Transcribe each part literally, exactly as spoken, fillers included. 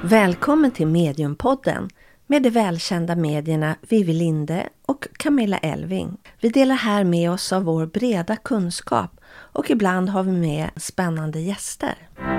Välkommen till Mediumpodden med de välkända medierna Vivi Linde och Camilla Elving. Vi delar här med oss av vår breda kunskap och ibland har vi med spännande gäster.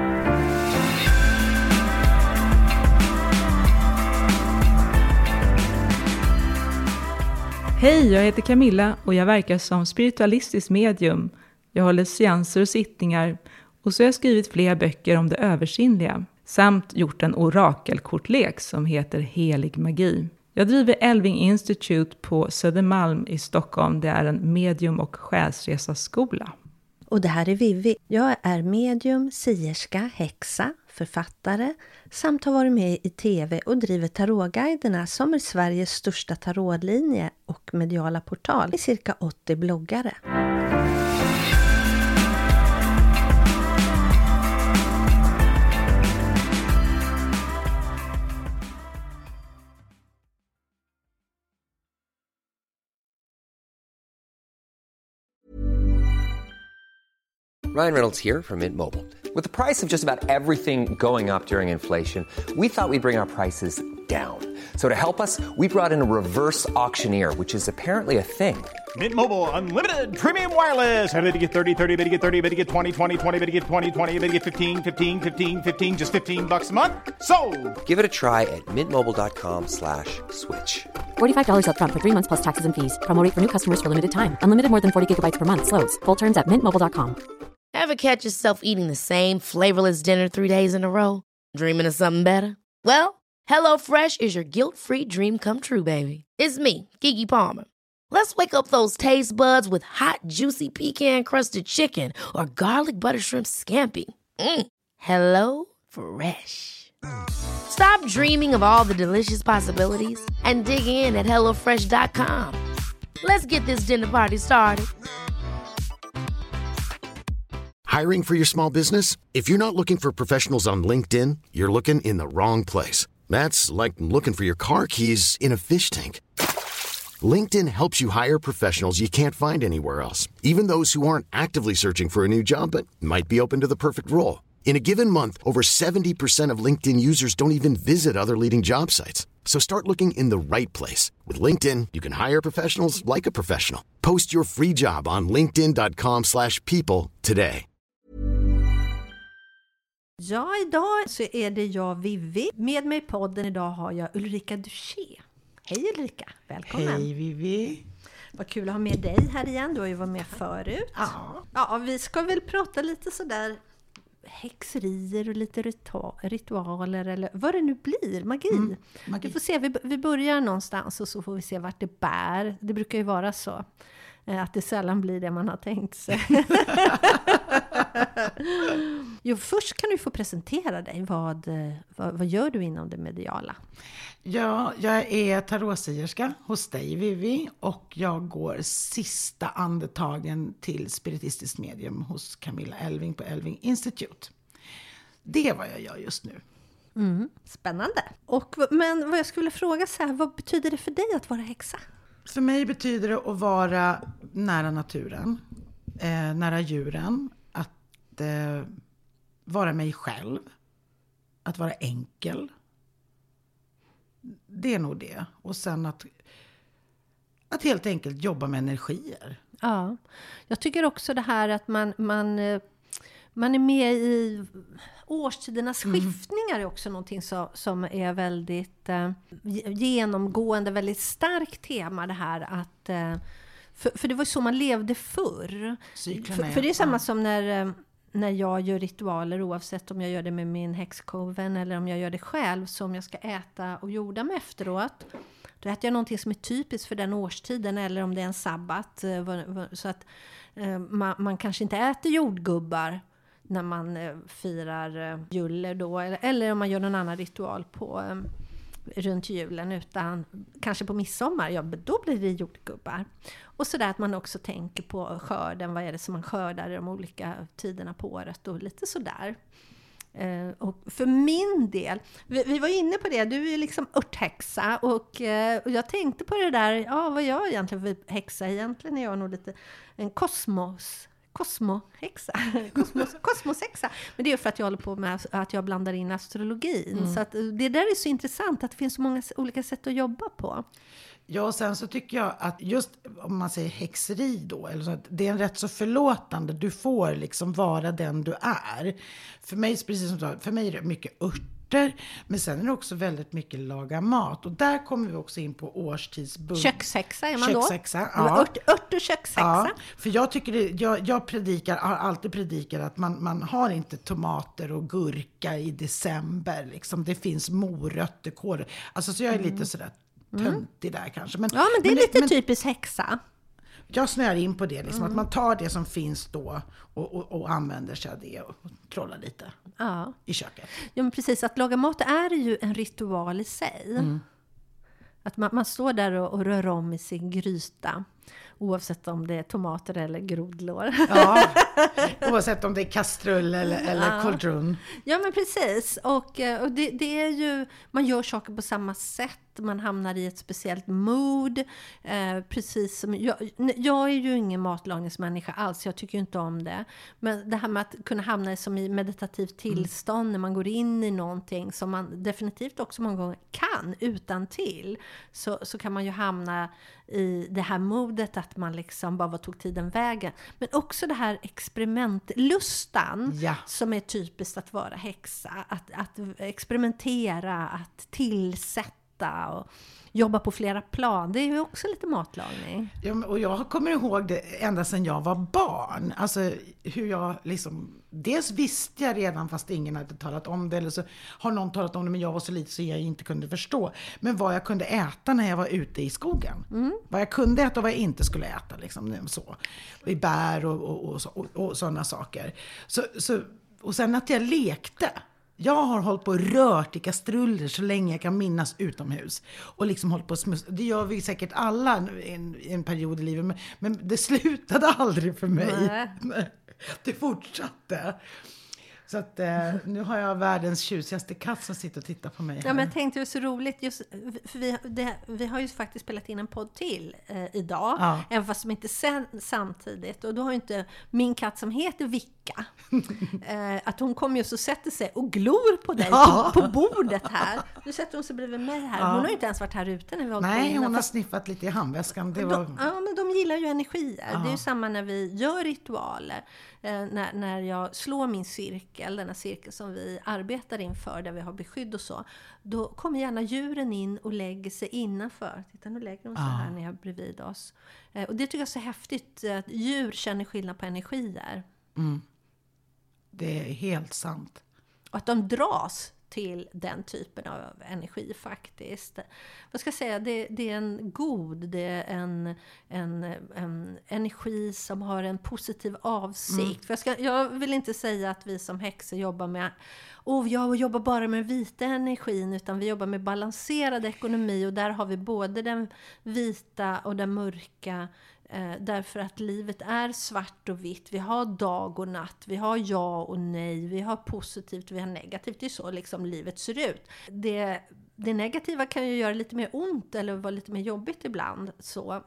Hej, jag heter Camilla och jag verkar som spiritualistisk medium. Jag håller seanser och sittningar och så har jag skrivit flera böcker om det översinnliga. Samt gjort en orakelkortlek som heter Helig magi. Jag driver Elving Institute på Södermalm i Stockholm. Det är en medium- och själsresaskola. Och det här är Vivi. Jag är medium, sierska, häxa, författare samt har varit med i tv och driver tarotguiderna som är Sveriges största tarotlinje och mediala portal med cirka åttio bloggare. Ryan Reynolds here from Mint Mobile. With the price of just about everything going up during inflation, we thought we'd bring our prices down. So to help us, we brought in a reverse auctioneer, which is apparently a thing. Mint Mobile Unlimited Premium Wireless. How to get thirty, thirty, how to get thirty, how to get twenty, twenty, twenty, how to get twenty, twenty, how to get fifteen, fifteen, fifteen, fifteen, just fifteen bucks a month? Sold! Give it a try at mintmobile.com slash switch. forty-five dollars up front for three months plus taxes and fees. Promo rate for new customers for limited time. Unlimited more than forty gigabytes per month. Slows full terms at mint mobile dot com. Ever catch yourself eating the same flavorless dinner three days in a row? Dreaming of something better? Well, HelloFresh is your guilt-free dream come true, baby. It's me, Keke Palmer. Let's wake up those taste buds with hot, juicy pecan-crusted chicken or garlic butter shrimp scampi. Mm. Hello Fresh. Stop dreaming of all the delicious possibilities and dig in at hello fresh dot com. Let's get this dinner party started. Hiring for your small business? If you're not looking for professionals on LinkedIn, you're looking in the wrong place. That's like looking for your car keys in a fish tank. LinkedIn helps you hire professionals you can't find anywhere else, even those who aren't actively searching for a new job but might be open to the perfect role. In a given month, over seventy percent of LinkedIn users don't even visit other leading job sites. So start looking in the right place. With LinkedIn, you can hire professionals like a professional. Post your free job on linkedin dot com slash people today. Ja, idag så är det jag, Vivi. Med mig i podden idag har jag Ulrika Duché. Hej Ulrika, välkommen. Hej Vivi. Vad kul att ha med dig här igen, du har ju varit med förut. Ja. Ja, vi ska väl prata lite sådär häxerier och lite ritual, ritualer eller vad det nu blir, magi. Mm, magi. Vi får se, vi, vi börjar någonstans och så får vi se vart det bär. Det brukar ju vara så. Att det sällan blir det man har tänkt sig. Jo, först kan du få presentera dig. Vad, vad, vad gör du inom det mediala? Ja, jag är tarotsierska hos dig Vivi. Och jag går sista andetagen till spiritistiskt medium hos Camilla Elving på Elving Institute. Det är vad jag gör just nu. Mm, spännande. Och, men vad jag skulle fråga så här, vad betyder det för dig att vara häxa? För mig betyder det att vara nära naturen, eh, nära djuren, att eh, vara mig själv, att vara enkel. Det är nog det. Och sen att, att helt enkelt jobba med energier. Ja, jag tycker också det här att man, man, man är med i årstidernas mm. skiftningar är också någonting så, som är väldigt eh, genomgående, väldigt starkt tema det här att eh, för, för det var ju så man levde förr. För, för det är samma ja. som när, när jag gör ritualer, oavsett om jag gör det med min häxkoven eller om jag gör det själv, så om jag ska äta och jorda mig efteråt, då äter jag någonting som är typiskt för den årstiden, eller om det är en sabbat, så att eh, man, man kanske inte äter jordgubbar när man eh, firar eh, juller då, eller, eller om man gör någon annan ritual på eh, runt julen, utan kanske på midsommar, ja, då blir det jordgubbar. Och så där att man också tänker på skörden, vad är det som man skördar i de olika tiderna på året och lite sådär. Eh, och för min del, vi, vi var inne på det, du är liksom örthäxa och, eh, och jag tänkte på det där, ja, vad gör jag egentligen för häxa? Egentligen är jag nog lite en kosmos kosmohäxa. Kosmos, kosmosexa. Men det är för att jag håller på med att jag blandar in astrologin. Mm. Så att det där är så intressant att det finns så många olika sätt att jobba på. Ja, och sen så tycker jag att just om man säger häxeri då, eller så, att det är en rätt så förlåtande. Du får liksom vara den du är. För mig, precis som du sa, för mig är det mycket örter, men sen är det också väldigt mycket laga mat. Och där kommer vi också in på årstidsbund. Kökshäxa är man då? Kökshäxa, ja. Ört, ört och kökshäxa. Ja, för jag tycker det, jag, jag predikar, har alltid predikat att man, man har inte tomater och gurka i december. Liksom. Det finns morötter, kål. Alltså så jag är mm. lite sådär töntig där kanske. Men, ja, men det är men, lite men, typiskt häxa. Jag snöar in på det, liksom, mm. att man tar det som finns då och, och, och använder sig av det och trollar lite ja. i köket. Ja, men precis. Att laga mat är ju en ritual i sig. Mm. Att man, man står där och, och rör om i sin gryta. Oavsett om det är tomater eller grodlår. Ja, oavsett om det är kastrull eller, eller ja. Cauldron. Ja, men precis. Och, och det, det är ju, man gör saker på samma sätt. Man hamnar i ett speciellt mood. Eh, precis som, jag, jag är ju ingen matlagningsmänniska alls. Jag tycker inte om det. Men det här med att kunna hamna som i meditativt tillstånd mm. när man går in i någonting som man definitivt också många gånger kan utan till. Så, så kan man ju hamna i det här modet att man liksom bara tog tiden vägen. Men också det här experimentlustan ja. Som är typiskt att vara häxa. Att, att experimentera, att tillsätta och jobba på flera plan. Det är ju också lite matlagning. Ja, och jag kommer ihåg det ända sedan jag var barn. Alltså hur jag liksom... Dels visste jag redan fast ingen hade talat om det. Eller så har någon talat om det men jag var så lite så jag inte kunde förstå. Men vad jag kunde äta när jag var ute i skogen. Mm. Vad jag kunde äta och vad jag inte skulle äta. Liksom, så. I bär och, och, och, och, och sådana saker. Så, så, och sen att jag lekte. Jag har hållit på och rört i kastruller så länge jag kan minnas utomhus. Och liksom hållit på och smuss. Det gör vi säkert alla i en, en period i livet. Men, men det slutade aldrig för mig. Nej. Det fortsatte. Så att eh, nu har jag världens tjusigaste katt som sitter och tittar på mig här. Ja, men jag tänkte det var så roligt. Just, för vi, det, vi har ju faktiskt spelat in en podd till eh, idag. Ja. Även fast som inte sen samtidigt. Och då har ju inte min katt som heter Vicka. eh, att hon kommer just och sätter sig och glor på dig ja. på, på bordet här. Nu sätter hon sig bredvid mig här. Ja. Hon har ju inte ens varit här ute när vi har Nej, hon har sniffat lite i handväskan. Det var... de, ja, men de gillar ju energier. Ja. Det är ju samma när vi gör ritualer. Eh, när, när jag slår min cirkel, denna cirkel som vi arbetar inför där vi har beskydd och så, då kommer gärna djuren in och lägger sig innanför. Titta, nu lägger de sig ah. här nere bredvid oss. Eh, och det tycker jag är så häftigt att djur känner skillnad på energier. Mm. Det är helt sant. Och att de dras till den typen av energi faktiskt. Vad ska jag säga, det, det är en god, det är en, en, en energi som har en positiv avsikt. Mm. För jag, ska, jag vill inte säga att vi som häxor jobbar med oh, jag jobbar bara med vita energin, utan vi jobbar med balanserad ekonomi och där har vi både den vita och den mörka. Eh, därför att livet är svart och vitt. Vi har dag och natt. Vi har ja och nej. Vi har positivt, vi har negativt. Det är så liksom livet ser ut. Det, det negativa kan ju göra lite mer ont eller vara lite mer jobbigt ibland. Så.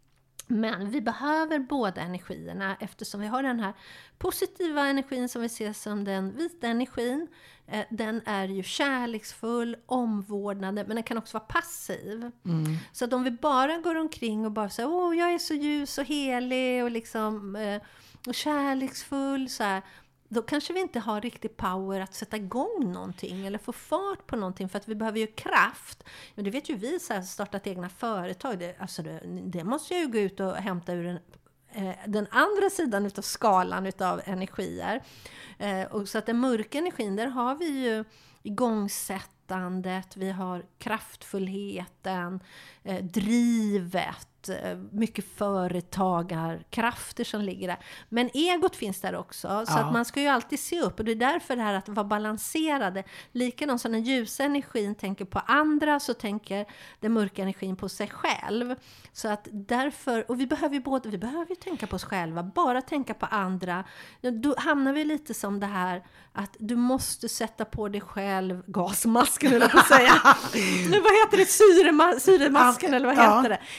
Men vi behöver båda energierna eftersom vi har den här positiva energin som vi ser som den vita energin. Eh, den är ju kärleksfull, omvårdnande, men den kan också vara passiv. Mm. Så att om vi bara går omkring och bara säger åh, jag är så ljus och helig och liksom eh, och kärleksfull så här, då kanske vi inte har riktigt power att sätta igång någonting eller få fart på någonting, för att vi behöver ju kraft. Men det vet ju vi, så här, startat egna företag, det, alltså det, det måste jag ju gå ut och hämta ur en, eh, den andra sidan utav skalan utav energier. Eh, och så att den mörka energin, där har vi ju igångsättandet, vi har kraftfullheten, eh, drivet, mycket företagarkrafter som ligger där. Men egot finns där också. Så ja. Att man ska ju alltid se upp. Och det är därför det här att vara balanserade. Likadant som den ljusa energin tänker på andra, så tänker den mörka energin på sig själv. Så att därför, och vi behöver ju både, vi behöver ju tänka på oss själva. Bara tänka på andra. Då hamnar vi lite som det här att du måste sätta på dig själv gasmasken, eller på att säga. Nu, vad heter det? Syrema, syremasken, eller vad heter ja. det? Innan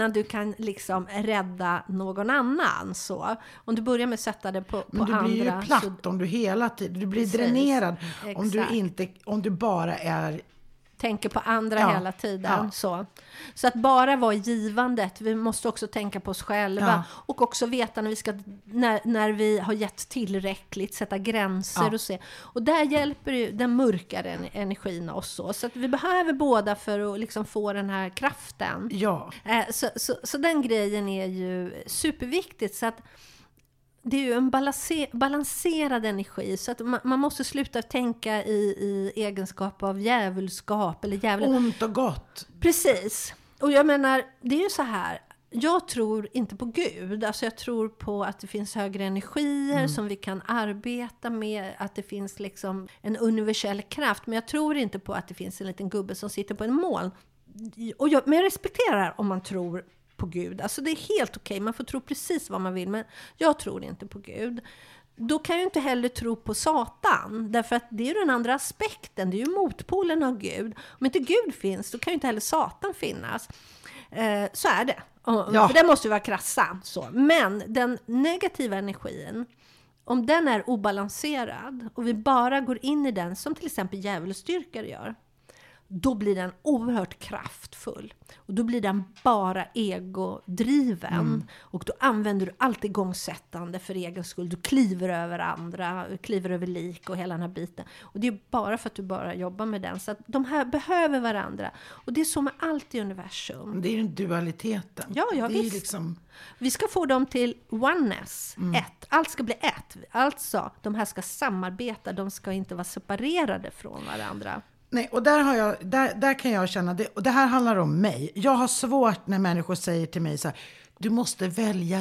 innan du kan liksom rädda någon annan. Så om du börjar med att sätta det på, på andra. Men du blir ju platt så, om du hela tiden, du blir precis, dränerad om du, inte, om du bara är... tänker på andra ja, hela tiden. Ja. Så. så att bara vara givandet. Vi måste också tänka på oss själva. Ja. Och också veta när vi, ska, när, när vi har gett tillräckligt. Sätta gränser ja. och se. Och där hjälper ju den mörkare energin oss. Så, så att vi behöver båda för att liksom få den här kraften. Ja. Så, så, så den grejen är ju superviktigt. Så att det är ju en balanser, balanserad energi. Så att man, man måste sluta tänka i, i egenskap av djävulskap. Eller djävul... ont och gott. Precis. Och jag menar, det är ju så här. Jag tror inte på Gud. Alltså jag tror på att det finns högre energier mm. som vi kan arbeta med. Att det finns liksom en universell kraft. Men jag tror inte på att det finns en liten gubbe som sitter på en moln. Och jag, men jag respekterar om man tror på Gud. Alltså det är helt okej. Man får tro precis vad man vill. Men jag tror inte på Gud. Då kan jag inte heller tro på Satan. Därför att det är ju den andra aspekten. Det är ju motpolen av Gud. Om inte Gud finns, då kan ju inte heller Satan finnas. Eh, så är det. Och, ja. För det måste ju vara krassa. Så. Men den negativa energin, om den är obalanserad och vi bara går in i den som till exempel djävulsdyrkare gör, då blir den oerhört kraftfull. Och då blir den bara egodriven. Mm. Och då använder du allt igångsättande för egen skull. Du kliver över andra, kliver över lik och hela den här biten. Och det är bara för att du bara jobbar med den. Så att de här behöver varandra. Och det är så med allt i universum. Det är ju dualiteten. Ja, ja det är visst. Liksom... Vi ska få dem till oneness, mm. ett. Allt ska bli ett. Alltså, de här ska samarbeta. De ska inte vara separerade från varandra. Nej, och där, har jag, där, där kan jag känna, det, och det här handlar om mig. Jag har svårt när människor säger till mig så här, du måste välja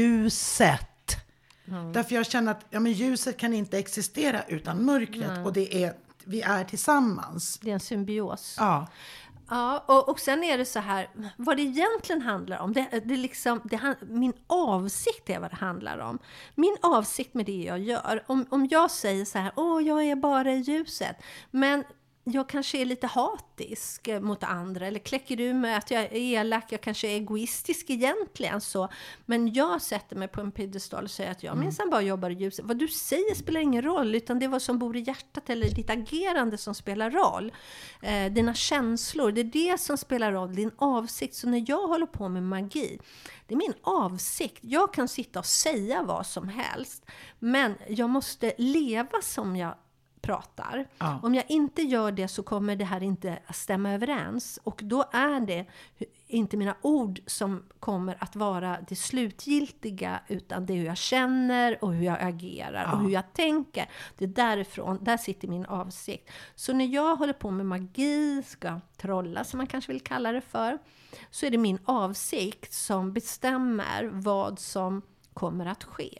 ljuset. Mm. Därför jag känner att ja, men ljuset kan inte existera utan mörkret. Mm. Och det är, vi är tillsammans. Det är en symbios. Ja. Ja, och, och sen är det så här, vad det egentligen handlar om, det, det liksom, det, min avsikt är vad det handlar om. Min avsikt med det jag gör, om, om jag säger så här, åh jag är bara i ljuset, men jag kanske är lite hatisk mot andra. Eller kläcker du med att jag är elak. Jag kanske är egoistisk egentligen. Så. Men jag sätter mig på en piedestal och säger att jag minns mm. bara jobbar i ljuset. Vad du säger spelar ingen roll. Utan det är vad som bor i hjärtat. Eller ditt agerande som spelar roll. Eh, dina känslor. Det är det som spelar roll. Din avsikt. Så när jag håller på med magi. Det är min avsikt. Jag kan sitta och säga vad som helst. Men jag måste leva som jag pratar. Ja. Om jag inte gör det så kommer det här inte att stämma överens. Och då är det inte mina ord som kommer att vara det slutgiltiga, utan det är hur jag känner och hur jag agerar ja. och hur jag tänker. Det är därifrån, där sitter min avsikt. Så när jag håller på med magi, ska trolla som man kanske vill kalla det för, så är det min avsikt som bestämmer vad som kommer att ske.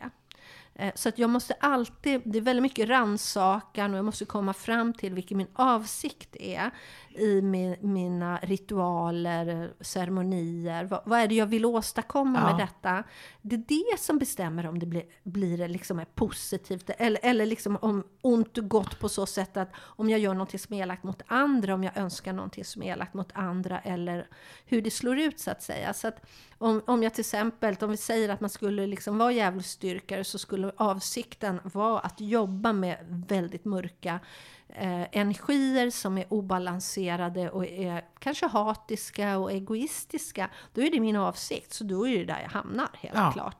Så att jag måste alltid, det är väldigt mycket rannsakan och jag måste komma fram till vilken min avsikt är i min, mina ritualer, ceremonier. Vad, vad är det jag vill åstadkomma ja. med detta? Det är det som bestämmer om det blir, blir liksom är positivt eller, eller liksom om ont och gott på så sätt att om jag gör något som är elakt mot andra, om jag önskar något som är elakt mot andra eller hur det slår ut så att säga. Så att om, om jag till exempel, om vi säger att man skulle liksom vara djävulsdyrkare så skulle avsikten vara att jobba med väldigt mörka eh, energier som är obalanserade och är kanske hatiska och egoistiska. Då är det min avsikt, så då är det där jag hamnar helt ja. klart.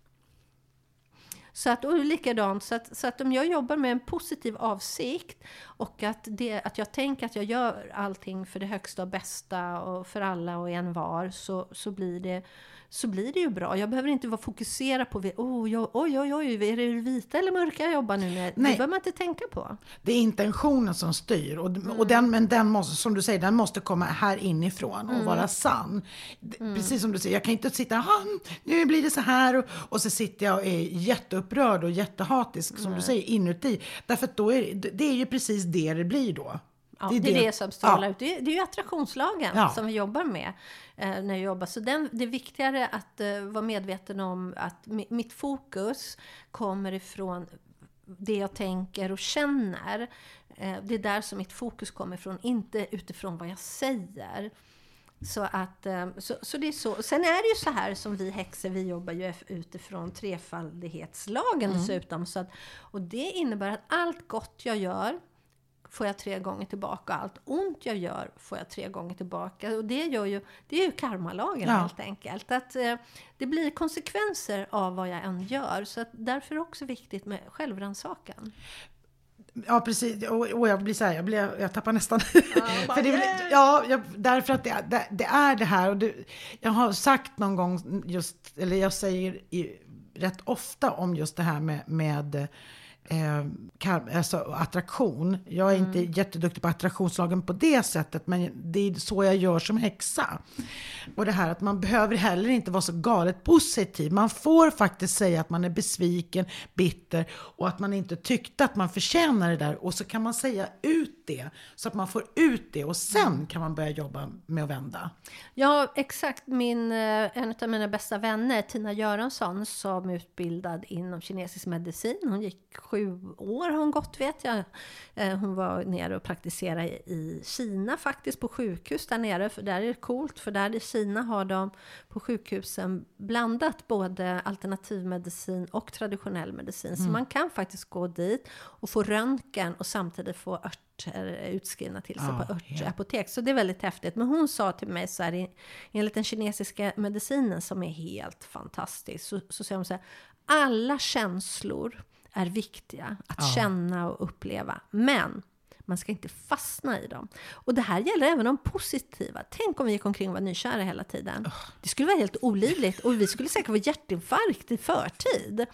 Så att, och likadant, så att, så att om jag jobbar med en positiv avsikt och att, det, att jag tänker att jag gör allting för det högsta och bästa och för alla och en var, så, så, blir det, så blir det ju bra. Jag behöver inte vara fokuserad på oh, jag, oj, oj, oj, är det vita eller mörka jag jobbar nu med? Nej. Det behöver man inte tänka på. Det är intentionen som styr och, mm. och den, men den måste, som du säger, den måste komma här inifrån och mm. vara sann. Mm. Precis som du säger, jag kan inte sitta, nu blir det så här och, och så sitter jag och är jätteupprörd och jättehatisk som Nej. du säger inuti. Därför att då är det, det är ju precis det det blir då. Ja, det är det, det som strålar ja. ut. Det är, det är ju attraktionslagen ja. som vi jobbar med eh, när jag jobbar. Så den, det är viktigare att eh, vara medveten om att m- mitt fokus kommer ifrån det jag tänker och känner. Eh, det är där som mitt fokus kommer ifrån, inte utifrån vad jag säger. Så, att, så, så det är så. Sen är det ju så här som vi häxor, vi jobbar ju utifrån trefaldighetslagen mm. dessutom. Så att, och det innebär att allt gott jag gör får jag tre gånger tillbaka. Allt ont jag gör får jag tre gånger tillbaka. Och det, gör ju, det är ju karmalagen ja. helt enkelt. Att eh, det blir konsekvenser av vad jag än gör. Så att därför är det också viktigt med självrannsakan. Ja, precis. Och, och jag blir så här, jag, blir, jag tappar nästan. Ja, För det blir, ja jag, därför att det, det, det är det här. Och det, jag har sagt någon gång just, eller jag säger i, rätt ofta om just det här med, med Eh, kan, alltså attraktion. Jag är mm. inte jätteduktig på attraktionslagen på det sättet, men det är så jag gör som häxa. Och det här att man behöver heller inte vara så galet positiv. Man får faktiskt säga att man är besviken, bitter och att man inte tyckte att man förtjänar det där, och så kan man säga ut det så att man får ut det, och sen mm. kan man börja jobba med att vända. Ja, exakt. Min, en av mina bästa vänner, Tina Göransson, som är utbildad inom kinesisk medicin. Hon gick sju år har hon gått, vet jag. Hon var nere och praktiserade i Kina faktiskt, på sjukhus där nere. För där är det coolt, för där i Kina har de på sjukhusen blandat både alternativmedicin och traditionell medicin. Mm. Så man kan faktiskt gå dit och få röntgen och samtidigt få örter utskrivna till sig oh, på örtapotek. Yeah. Så det är väldigt häftigt. Men hon sa till mig så här, enligt den kinesiska medicinen som är helt fantastisk, så, så säger hon så här: alla känslor är viktiga att ja. känna och uppleva. Men man ska inte fastna i dem. Och det här gäller även de positiva. Tänk om vi gick omkring och var nykära hela tiden. Oh. Det skulle vara helt olidligt. Och vi skulle säkert få hjärtinfarkt i förtid.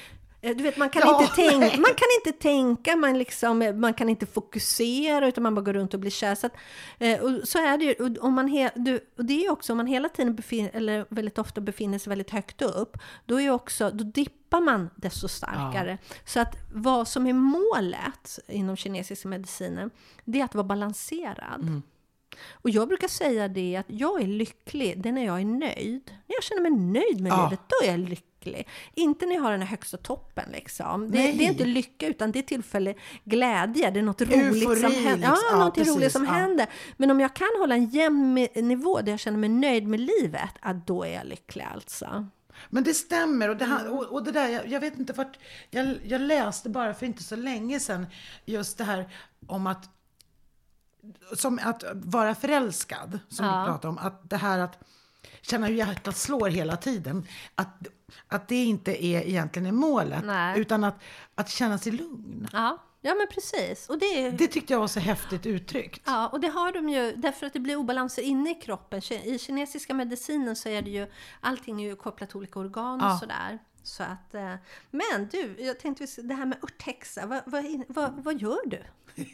Du vet, man kan, ja, inte tänka, man kan inte tänka, man, liksom, man kan inte fokusera, utan man bara går runt och blir kär. Så, att, och så är det ju. Om man he, du, och det är ju också, om man hela tiden befinner, eller väldigt ofta befinner sig väldigt högt upp, då, är också, då dippar man desto starkare. Ja. Så att vad som är målet inom kinesisk medicinen, det är att vara balanserad. Mm. Och jag brukar säga det, att jag är lycklig, det är när jag är nöjd. När jag känner mig nöjd med ja. livet, då är jag lycklig. Inte när jag har den här högsta toppen liksom. Det, det är inte lycka, utan det är tillfällig glädje. Det är något roligt Eufori, som händer. Ja, ja, något precis, roligt som ja. händer. Men om jag kan hålla en jämn nivå där jag känner mig nöjd med livet, att då är jag lycklig alltså. Men det stämmer, och det, här, och, och det där, jag, jag vet inte vart, jag, jag läste bara för inte så länge sedan just det här om att som att vara förälskad, som ja. vi pratar om, att det här att känna hur hjärtat slår hela tiden, att, att det inte är egentligen är målet. Nej. Utan att, att känna sig lugn. Ja. Ja, men precis. Och det, det tyckte jag var så häftigt uttryckt. Ja, och det har de ju, därför att det blir obalanser inne i kroppen. I kinesiska medicinen så är det ju, allting är ju kopplat till olika organ och ja. sådär. Så att, men du, jag tänkte det här med örthäxa, vad, vad, vad, vad gör du?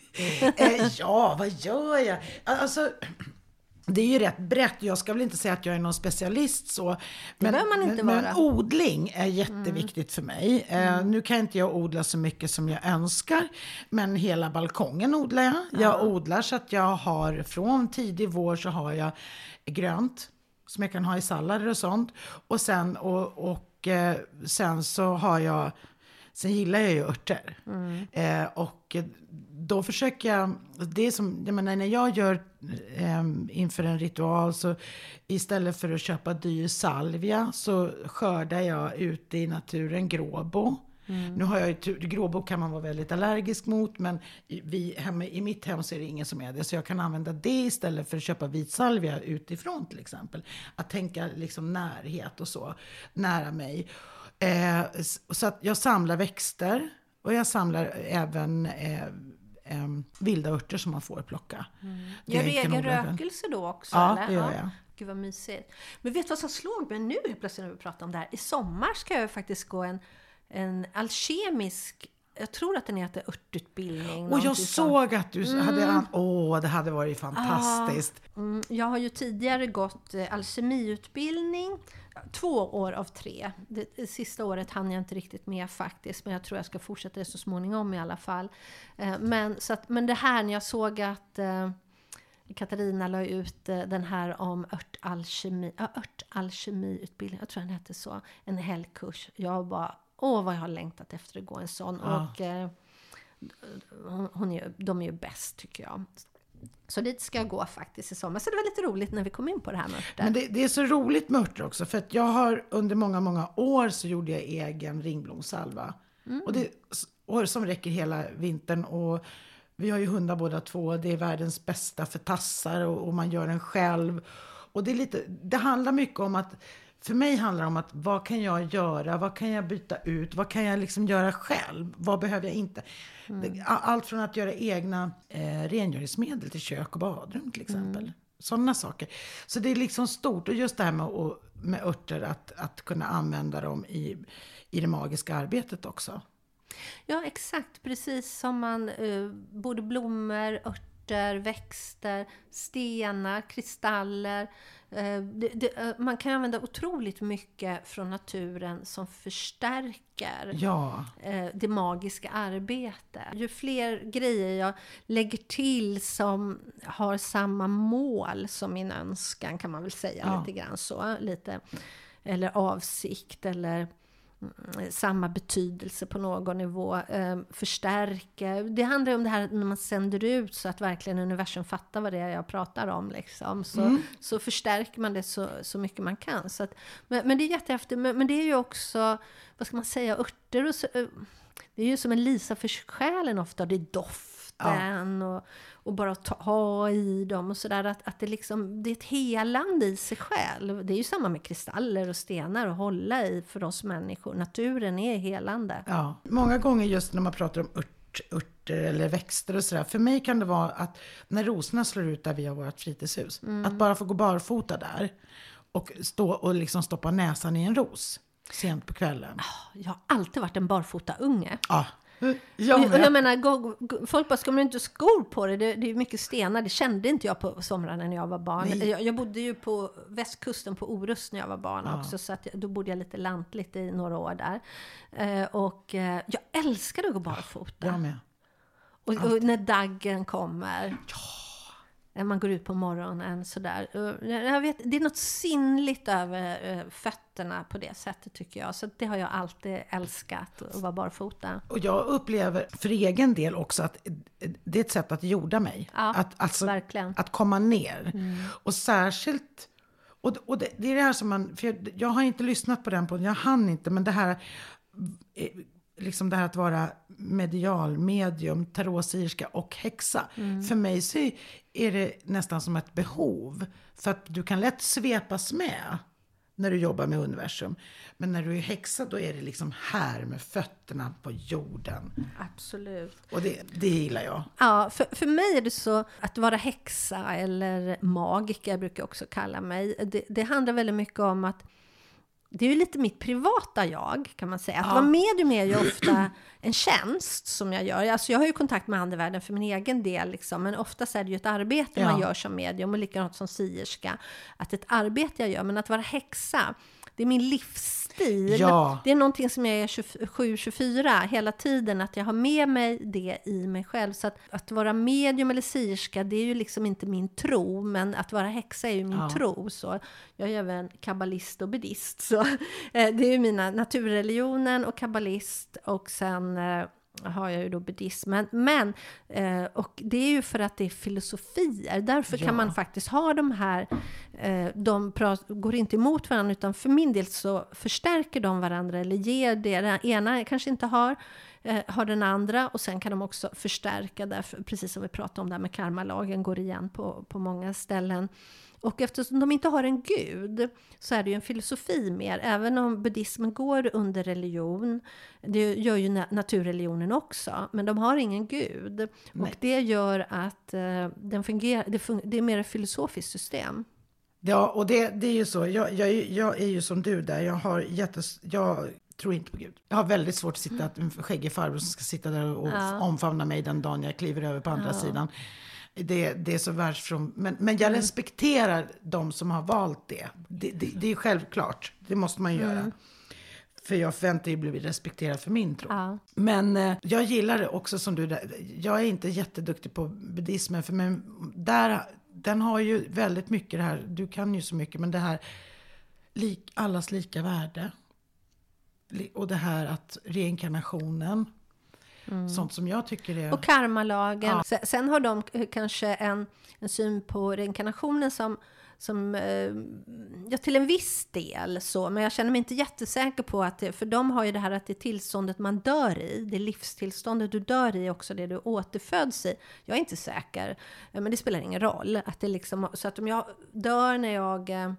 eh, ja, vad gör jag? Alltså, det är ju rätt brett. Jag ska väl inte säga att jag är någon specialist så. Det men, behöver man inte men, vara. Men odling är jätteviktigt mm. för mig. Eh, mm. Nu kan inte jag odla så mycket som jag önskar. Men hela balkongen odlar jag. Jag ja. odlar så att jag har, från tidig vår så har jag grönt som jag kan ha i sallader och sånt. Och sen, och, och, eh, sen så har jag, sen gillar jag ju örter. Mm. Eh, och då försöker jag, det är som, jag menar, när jag gör eh, inför en ritual, så istället för att köpa dyr salvia så skördar jag ute i naturen gråbo. Mm. Nu har jag ju, gråbo kan man vara väldigt allergisk mot, men vi, hemma, i mitt hem så är det ingen som är det, så jag kan använda det istället för att köpa vit salvia utifrån till exempel. Att tänka liksom närhet och så, nära mig. Eh, så att jag samlar växter, och jag samlar även eh, eh, vilda örter som man får plocka. Mm. Gör du egen rökelse då också? Ja, eller? det gör jag. Gud vad mysigt. Men vet du vad som slog mig nu plötsligt när vi pratar om det här? I sommar ska jag faktiskt gå en, en alkemisk, jag tror att den heter örtutbildning. Och jag såg sånt. Att du mm. hade, åh, det hade varit fantastiskt. Ah, mm, jag har ju tidigare gått eh, alkemiutbildning. Två år av tre. Det, det sista året hann jag inte riktigt med faktiskt. Men jag tror jag ska fortsätta det så småningom i alla fall. Eh, men, så att, men det här när jag såg att eh, Katarina la ut eh, den här om örtalkemi, äh, örtalkemiutbildning. Jag tror den hette så. En helgkurs. Jag bara, åh vad jag har längtat efter att gå en sån. Ja. Och eh, hon, hon är, de är ju bäst tycker jag. Så dit ska jag gå faktiskt i sommar. Så det var lite roligt när vi kom in på det här med örter. Men det, det är så roligt med örter också. För att jag har under många, många år så gjorde jag egen ringblomsalva. Mm. Och det, och som räcker hela vintern. Och vi har ju hundar båda två. Det är världens bästa för tassar. Och, och man gör den själv. Och det är lite, det handlar mycket om att, för mig handlar det om att vad kan jag göra? Vad kan jag byta ut? Vad kan jag liksom göra själv? Vad behöver jag inte? Mm. Allt från att göra egna eh, rengöringsmedel till kök och badrum till exempel. Mm. Sådana saker. Så det är liksom stort. Och just det här med, och, med örter, att, att kunna använda dem i, i det magiska arbetet också. Ja, exakt. Precis som man, eh, både blommor, örter, växter, stenar, kristaller. Eh, det, det, man kan använda otroligt mycket från naturen som förstärker ja. eh, det magiska arbetet. Ju fler grejer jag lägger till som har samma mål som min önskan, kan man väl säga ja. lite grann så. Lite, eller avsikt eller samma betydelse på någon nivå, eh, förstärker. Det handlar om det här när man sänder ut så att verkligen universum fattar vad det är jag pratar om. Liksom. Så, mm. så förstärker man det så, så mycket man kan. Så att, men, men det är jättehäftigt. Men, men det är ju också, vad ska man säga, örter och så, det är ju som en lisa för själen ofta. Det är doften ja. och, och bara ta, ha i dem och sådär. Att, att det, liksom, det är ett helande i sig själv. Det är ju samma med kristaller och stenar att hålla i för oss människor. Naturen är helande. Ja, många gånger just när man pratar om ört, örter eller växter och sådär. För mig kan det vara att när rosorna slår ut där vi har vårt fritidshus. Mm. Att bara få gå barfota där och stå och liksom stoppa näsan i en ros sent på kvällen. Jag har alltid varit en barfota unge. Ja. Jag, och jag menar, gå, gå, folk bara, ska man inte skor på det? Det, det är mycket stenar. Det kände inte jag på somrarna när jag var barn. Jag, jag bodde ju på västkusten på Orust när jag var barn ja. också. Så att jag, då bodde jag lite lantligt i några år där. Eh, och eh, jag älskade att gå barfota. Jag med. Och, och när daggen kommer. Ja. När man går ut på morgonen sådär. Jag vet, det är något sinnligt över fötterna på det sättet tycker jag. Så det har jag alltid älskat, att vara barfota. Och jag upplever för egen del också att det är ett sätt att jorda mig. Ja, att, alltså, verkligen. Att komma ner. Mm. Och särskilt, och, och det, det är det här som man, för jag, jag har inte lyssnat på den på, jag hann inte, men det här... liksom det här att vara medial, medium, tarotsyerska och häxa. Mm. För mig så är det nästan som ett behov. För att du kan lätt svepas med när du jobbar med universum. Men när du är häxa då är det liksom här med fötterna på jorden. Absolut. Och det, det gillar jag. Ja, för, för mig är det så att vara häxa eller magiker brukar jag också kalla mig. Det, det handlar väldigt mycket om att det är ju lite mitt privata jag, kan man säga. Att ja. vara medium är ju ofta en tjänst som jag gör. Alltså jag har ju kontakt med andevärlden för min egen del. Liksom, men oftast är det ju ett arbete ja. man gör som medium. Och likadant som sierska. Att ett arbete jag gör. Men att vara häxa, det är min livsstil. Ja. Det är någonting som jag är tjugosju tjugofyra hela tiden. Att jag har med mig det i mig själv. Så att, att vara medium eller sierska, det är ju liksom inte min tro. Men att vara häxa är ju min ja. tro. Så jag är även kabbalist och buddhist. Så eh, det är ju mina naturreligionen och kabbalist. Och sen... Eh, har jag ju då buddhismen. Men, eh, och det är ju för att det är filosofier. Därför ja. kan man faktiskt ha de här, eh, de prat, går inte emot varandra, utan för min del så förstärker de varandra eller ger det. Den ena kanske inte har, eh, har den andra, och sen kan de också förstärka därför, precis som vi pratade om där med karmalagen, går igen på, på många ställen. Och eftersom de inte har en gud så är det ju en filosofi mer. Även om buddhismen går under religion. Det gör ju naturreligionen också. Men de har ingen gud. Nej. Och det gör att uh, den fungerar, det, fun- det är mer ett filosofiskt system. Ja, och det, det är ju så. Jag, jag, jag är ju som du där. Jag har jättes... Jag tror inte på Gud. Jag har väldigt svårt att sitta, att en skäggig farbror som ska sitta där och ja. omfamna mig den dagen jag kliver över på andra ja. sidan. Det, det är så världsfrån. Men, men jag respekterar de som har valt det. Det, det. det är självklart. Det måste man göra. Mm. För jag förväntar ju bli respekterad för min tro. Ja. Men eh, jag gillar det också som du. Jag är inte jätteduktig på buddhismen. För men där, den har ju väldigt mycket det här. Du kan ju så mycket. Men det här. Lik, allas lika värde. Och det här att reinkarnationen. Mm. Sånt som jag tycker är... Och karmalagen. Ja. Sen, sen har de kanske en, en syn på reinkarnationen som, som eh, ja, till en viss del så. Men jag känner mig inte jättesäker på att det, för de har ju det här att det tillståndet man dör i, det livstillståndet du dör i också det du återföds i. Jag är inte säker, men det spelar ingen roll. Att det liksom, så att om jag dör när jag... Eh,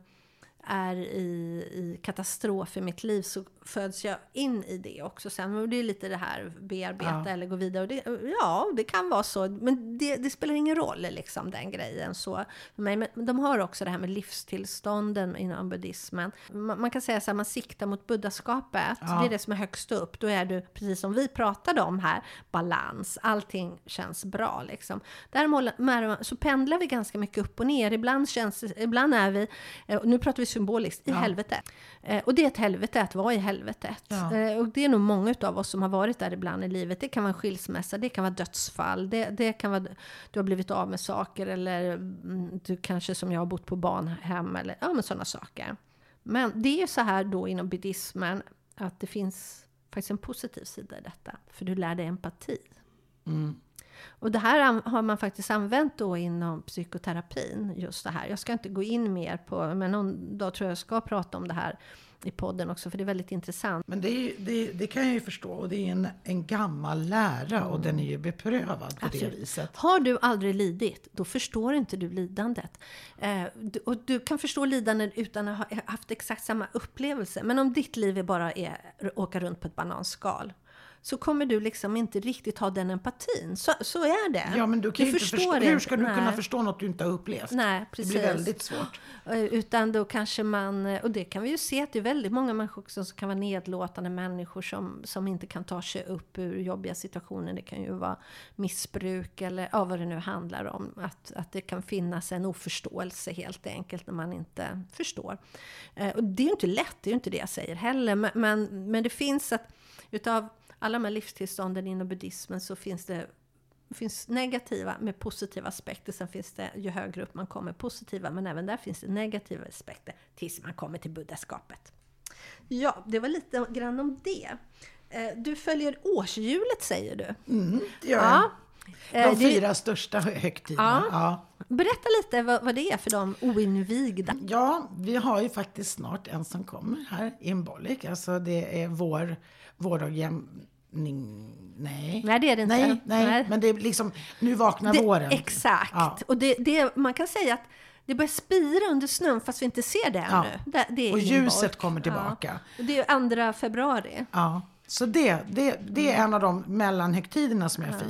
är i, i katastrof i mitt liv så föds jag in i det också sen. Och det är lite det här bearbeta ja. eller gå vidare. Och det, ja, det kan vara så. Men det, det spelar ingen roll liksom den grejen så för mig. Men de har också det här med livstillstånden inom buddhismen. Man, man kan säga så här, man siktar mot buddhaskapet. Ja. Det är det som är högst upp. Då är du, precis som vi pratade om här, balans. Allting känns bra liksom. Däremot så pendlar vi ganska mycket upp och ner. Ibland, känns, ibland är vi, nu pratar vi symboliskt, i ja. helvetet. Eh, och det är ett helvete att vara i helvetet. Ja. Eh, och det är nog många av oss som har varit där ibland i livet. Det kan vara en skilsmässa, det kan vara dödsfall, det, det kan vara, du har blivit av med saker eller mm, du kanske som jag har bott på barnhem eller ja, men sådana saker. Men det är så här då inom buddhismen att det finns faktiskt en positiv sida i detta. För du lär dig empati. Mm. Och det här har man faktiskt använt då inom psykoterapin, just det här. Jag ska inte gå in mer på, men någon dag tror jag ska prata om det här i podden också, för det är väldigt intressant. Men det, är, det, det kan jag ju förstå, och det är en, en gammal lära mm. och den är ju beprövad på Absolut. det viset. Har du aldrig lidit, då förstår inte du lidandet. Eh, du, och du kan förstå lidandet utan att ha haft exakt samma upplevelse. Men om ditt liv är bara är att åka runt på ett bananskal, så kommer du liksom inte riktigt ha den empatin. Så, så är det. Ja, men du kan du inte förstå, hur ska du Nej. kunna förstå något du inte har upplevt? Nej, precis. Det blir väldigt svårt. Utan då kanske man, och det kan vi ju se att det är väldigt många människor som kan vara nedlåtande människor som, som inte kan ta sig upp ur jobbiga situationer. Det kan ju vara missbruk eller ja, vad det nu handlar om. Att, att det kan finnas en oförståelse helt enkelt när man inte förstår. Och det är ju inte lätt, det är ju inte det jag säger heller. Men, men, men det finns att utav alla de här livstillstånden inom buddhismen så finns det finns negativa med positiva aspekter. Sen finns det, ju högre upp man kommer, positiva. Men även där finns det negativa aspekter tills man kommer till buddhaskapet. Ja, det var lite grann om det. Du följer årshjulet, säger du. Mm, det gör jag. Ja. De fyra det... största högtiderna. Ja. Ja. Berätta lite vad, vad det är för de oinvigda. Ja, vi har ju faktiskt snart en som kommer här, Imbolc. Alltså det är vår vårdagjäm... Nej. Nej, det är det inte. Nej, nej, nej. Men det är liksom, nu vaknar det, våren. Exakt. Ja. Och det, det, man kan säga att det börjar spira under snön fast vi inte ser det ännu. Ja. Det, det är och ljuset kommer tillbaka. Ja. Det är andra februari. Ja, så det, det, det är en av de mellanhögtiderna som är ja. fin.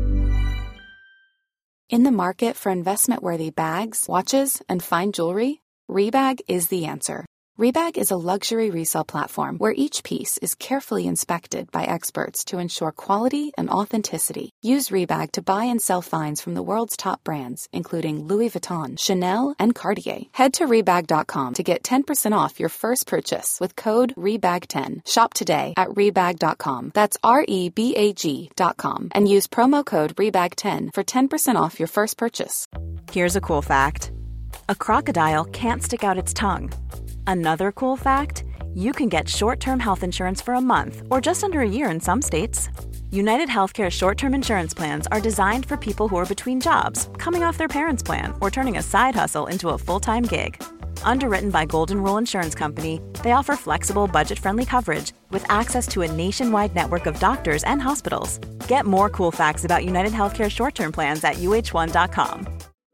In the market for investment-worthy bags, watches, and fine jewelry, Rebag is the answer. Rebag is a luxury resale platform where each piece is carefully inspected by experts to ensure quality and authenticity. Use Rebag to buy and sell finds from the world's top brands, including Louis Vuitton, Chanel, and Cartier. Head to Rebag dot com to get ten percent off your first purchase with code Rebag ten. Shop today at Rebag dot com. That's R E B A G dot com. And use promo code Rebag ten for ten percent off your first purchase. Here's a cool fact. A crocodile can't stick out its tongue. Another cool fact, you can get short-term health insurance for a month or just under a year in some states. United Healthcare short-term insurance plans are designed for people who are between jobs, coming off their parents' plan, or turning a side hustle into a full-time gig. Underwritten by Golden Rule Insurance Company, they offer flexible, budget-friendly coverage with access to a nationwide network of doctors and hospitals. Get more cool facts about United Healthcare short-term plans at U H one dot com.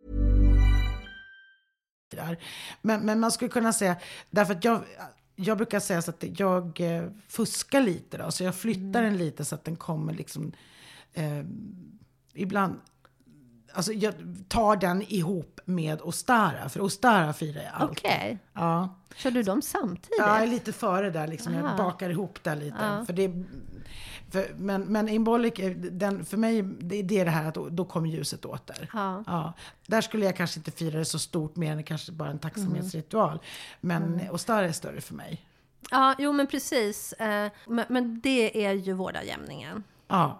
Men, men man skulle kunna säga, därför att jag, jag brukar säga så att jag eh, fuskar lite då, så jag flyttar mm. den lite så att den kommer liksom eh, ibland, alltså jag tar den ihop med Ostara, för Ostara firar jag alltid. Okej. Okay. Ja. Kör du dem samtidigt? Ja, lite före där liksom. Aha. Jag bakar ihop där lite. Ja. För det, för, men, men Imbolc, den, för mig, det, det är det här att då, då kommer ljuset åter. Ja. Ja. Där skulle jag kanske inte fira det så stort mer än kanske bara en tacksamhetsritual. Mm. Men mm. Ostara är större för mig. Ja, jo men precis. Men, men det är ju vårdagjämningen. Ja.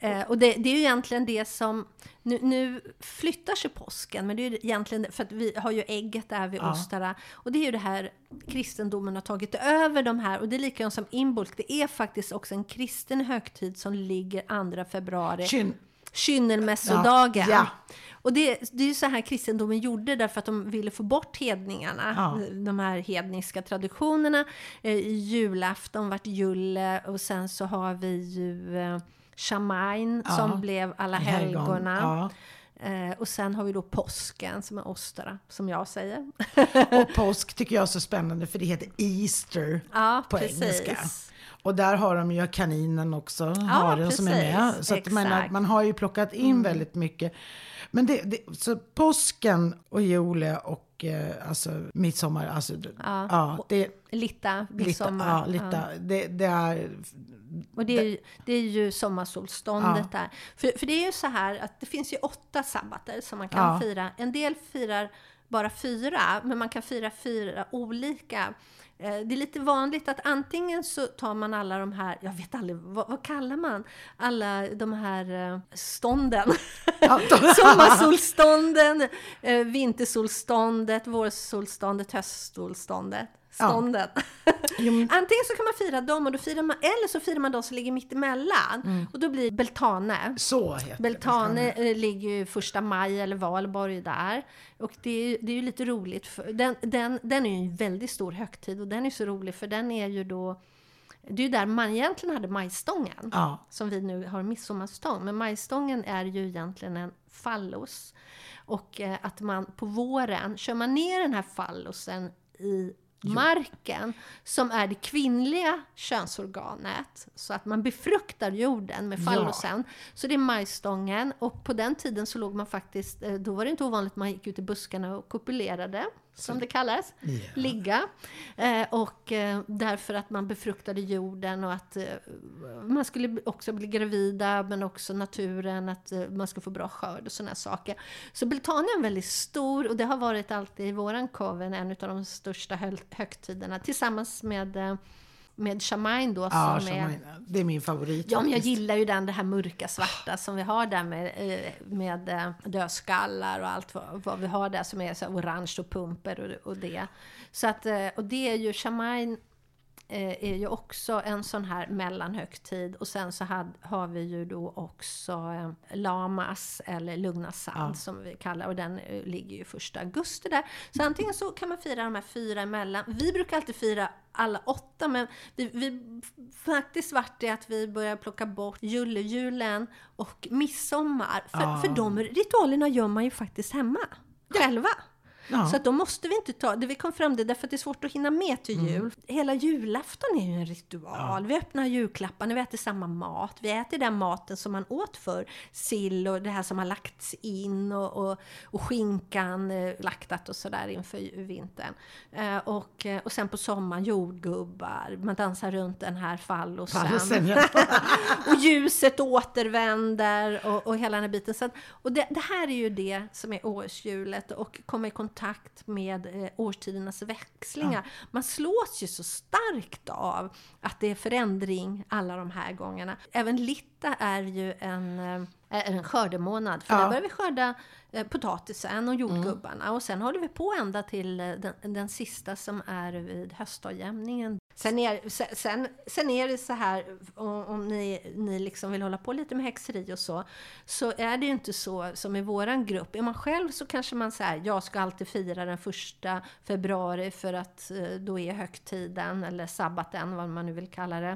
Eh, och det, det är ju egentligen det som, nu, nu flyttar sig påsken, men det är ju egentligen, för att vi har ju ägget där vid Ja. Ostara, och det är ju det här, kristendomen har tagit över de här, och det är likadant som inbolsk, det är faktiskt också en kristen högtid som ligger andra februari. Kyn- Kynnelmässodagen. Ja, ja. Och det, det är ju så här kristendomen gjorde, därför att de ville få bort hedningarna. Ja. De här hedniska traditionerna. Eh, julafton vart julle, och sen så har vi ju eh, Shamain Ja. som blev alla helgona. Ja. Eh, och sen har vi då påsken som är Ostara, som jag säger. Och påsk tycker jag är så spännande, för det heter Easter Ja, på precis. engelska. Och där har de ju kaninen också, haren som är med. precis. Så att man, Exakt. man har ju plockat in Mm. väldigt mycket. Men det, det, så påsken och jule och eh, alltså midsommar, alltså, Ja. ja, det Litta, lite, midsommar. ja, lite, det, det är... Och det är ju, det är ju sommarsolståndet Ja. där. För, för det är ju så här att det finns ju åtta sabbater som man kan Ja. fira. En del firar bara fyra, men man kan fira fyra olika. Eh, Det är lite vanligt att antingen så tar man alla de här, jag vet aldrig, vad, vad kallar man? Alla de här eh, stånden. Ja. Sommarsolstånden, eh, vintersolståndet, vårsolståndet, höstsolståndet. Stånden. Jo, men- Antingen så kan man fira dem, och då firar man, eller så firar man de som ligger mitt emellan. Mm. Och då blir Beltane. Så heter det. Beltane eh, ligger ju första maj, eller Valborg där. Och det är, ju- det är ju lite roligt. För den, den, den är ju en väldigt stor högtid, och den är så rolig, för den är ju då, det är ju där man egentligen hade majstången. Ja. Som vi nu har midsommarstång. Men majstången är ju egentligen en fallos. Och eh, att man på våren kör man ner den här fallosen i marken, som är det kvinnliga könsorganet, så att man befruktar jorden med fallosen. Så det är majstången, och på den tiden så låg man faktiskt, eh, då var det inte ovanligt att man gick ut i buskarna och kopulerade, som det kallas, Ja. ligga. Eh, och eh, därför att man befruktade jorden, och att eh, man skulle också bli gravida, men också naturen, att eh, man ska få bra skörd och såna saker. Så Beltane är väldigt stor, och det har varit alltid i våran coven en av de största hö- högtiderna, tillsammans med eh, med Shamain då, Ja, som är... Shamain, det är min favorit. Ja, men jag faktiskt. gillar ju den, det här mörka svarta som vi har där med, eh, med eh, dödskallar och allt vad, vad vi har där, som är så här orange och pumper och, och det. Så att, eh, och det är ju, Shamain eh, är ju också en sån här mellanhögtid. Och sen så had, har vi ju då också eh, Lamas, eller Lugnasad, Ja. som vi kallar, och den eh, ligger ju första augusti där. Så antingen så kan man fira de här fyra emellan. Vi brukar alltid fira alla åtta, men vi, vi faktiskt vart det att vi började plocka bort julejulen och midsommar. För, Ja. för de ritualerna gör man ju faktiskt hemma, själva. Ja. Så att då måste vi inte ta, det vi kom fram till, därför att det är svårt att hinna med till jul. Mm. Hela julafton är ju en ritual. Vi öppnar julklapparna, vi äter samma mat. Vi äter den maten som man åt för sill och det här som har lagts in, och, och, och skinkan eh, laktat och sådär inför ju- vintern. Eh, och, eh, och sen på sommaren jordgubbar. Man dansar runt den här fallosen. Fallosen, ja. Och ljuset återvänder, och, och hela den här biten. Så att, och det, det här är ju det som är årshjulet, och komma i kontakt med eh, årstidernas växlingar. Man slås ju så starkt av att det är förändring alla de här gångerna. Även Litta är ju en, eh, är en skördemånad. För Ja. där börjar vi skörda eh, potatisen och jordgubbarna. Och sen håller vi på ända till eh, den, den sista som är vid höstavjämningen. Sen är, sen, sen, sen är det så här, om, om ni, ni liksom vill hålla på lite med häxeri och så, så är det ju inte så som i våran grupp. Är man själv så kanske man säger, jag ska alltid fira den första februari för att eh, då är högtiden, eller sabbaten, vad man nu vill kalla det.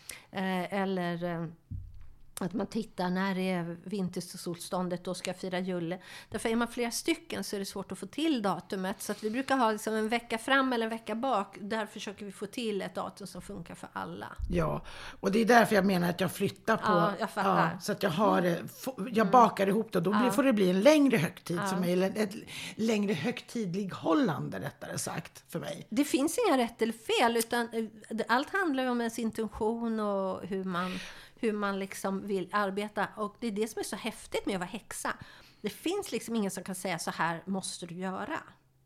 Eh, eller... Eh, att man tittar när det är vintersolståndet, då ska jag fira julle. Därför är man flera stycken så är det svårt att få till datumet. Så att vi brukar ha liksom en vecka fram eller en vecka bak. Där försöker vi få till ett datum som funkar för alla. Ja, och det är därför jag menar att jag flyttar på, Ja, jag fattar. ja, så att jag har det, jag bakar ihop det, och då blir, får det bli en längre högtid, Ja. som är ett längre högtidlig hållande, rättare sagt, för mig. Det finns inga rätt eller fel, utan eh, det- allt handlar ju om ens intention och hur man, hur man liksom vill arbeta. Och det är det som är så häftigt med att vara häxa. Det finns liksom ingen som kan säga, så här måste du göra.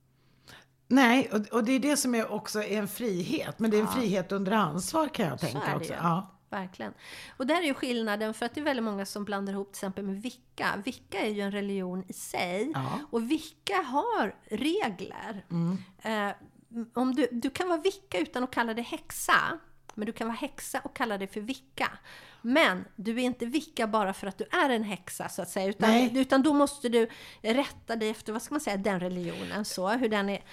Nej, och, och det är det som är också är en frihet, men det är en frihet under ansvar, kan jag Så tänka är det också. ju. Ja. verkligen. Och där är ju skillnaden, för att det är väldigt många som blandar ihop till exempel med Wicca. Wicca är ju en religion i sig. Ja. Och Wicca har regler. Mm. Eh, om du, du kan vara Wicca utan att kalla det häxa. Men du kan vara häxa och kalla det för Wicca. Men du är inte Wicca bara för att du är en häxa så att säga. Utan, utan då måste du rätta dig efter, vad ska man säga, den religionen. Så, hur den är.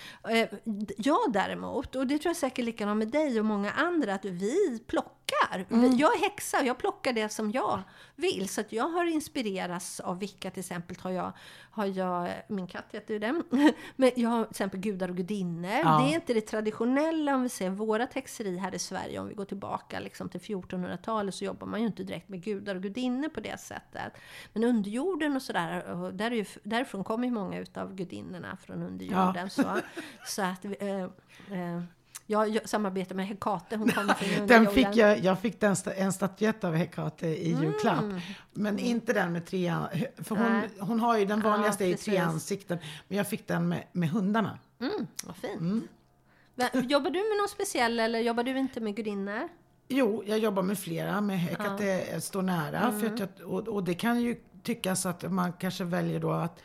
Jag däremot, och det tror jag säkert likadant med dig och många andra, att vi plockar. Mm. Jag är häxa och jag plockar det som jag vill. Så att jag har inspirerats av Wicca till exempel. Har jag, har jag min katt heter ju den. Men jag har till exempel gudar och gudinnor. Ja. Det är inte det traditionella, om vi säger våra häxeri här i Sverige. Om vi går tillbaka liksom till fjortonhundratalet så jobbar man ju inte direkt med gudar och gudinnor på det sättet. Men underjorden och sådär, och där är ju, därifrån kommer ju många utav gudinnorna från underjorden. Ja. Så, så att vi, äh, äh, Jag, jag samarbetar med Hekate. Hon kommer från den fick jag, jag fick den, en statyett av Hekate i mm. julklapp. Men mm. inte den med tre. För hon, hon har ju den vanligaste ja, i tre ansikten. Men jag fick den med, med hundarna. Mm, vad fint. Mm. Jobbar du med någon speciell eller jobbar du inte med gudinnor? Jo, jag jobbar med flera. Med Hekate ja. står nära. Mm. För att jag, och, och det kan ju tyckas att man kanske väljer då att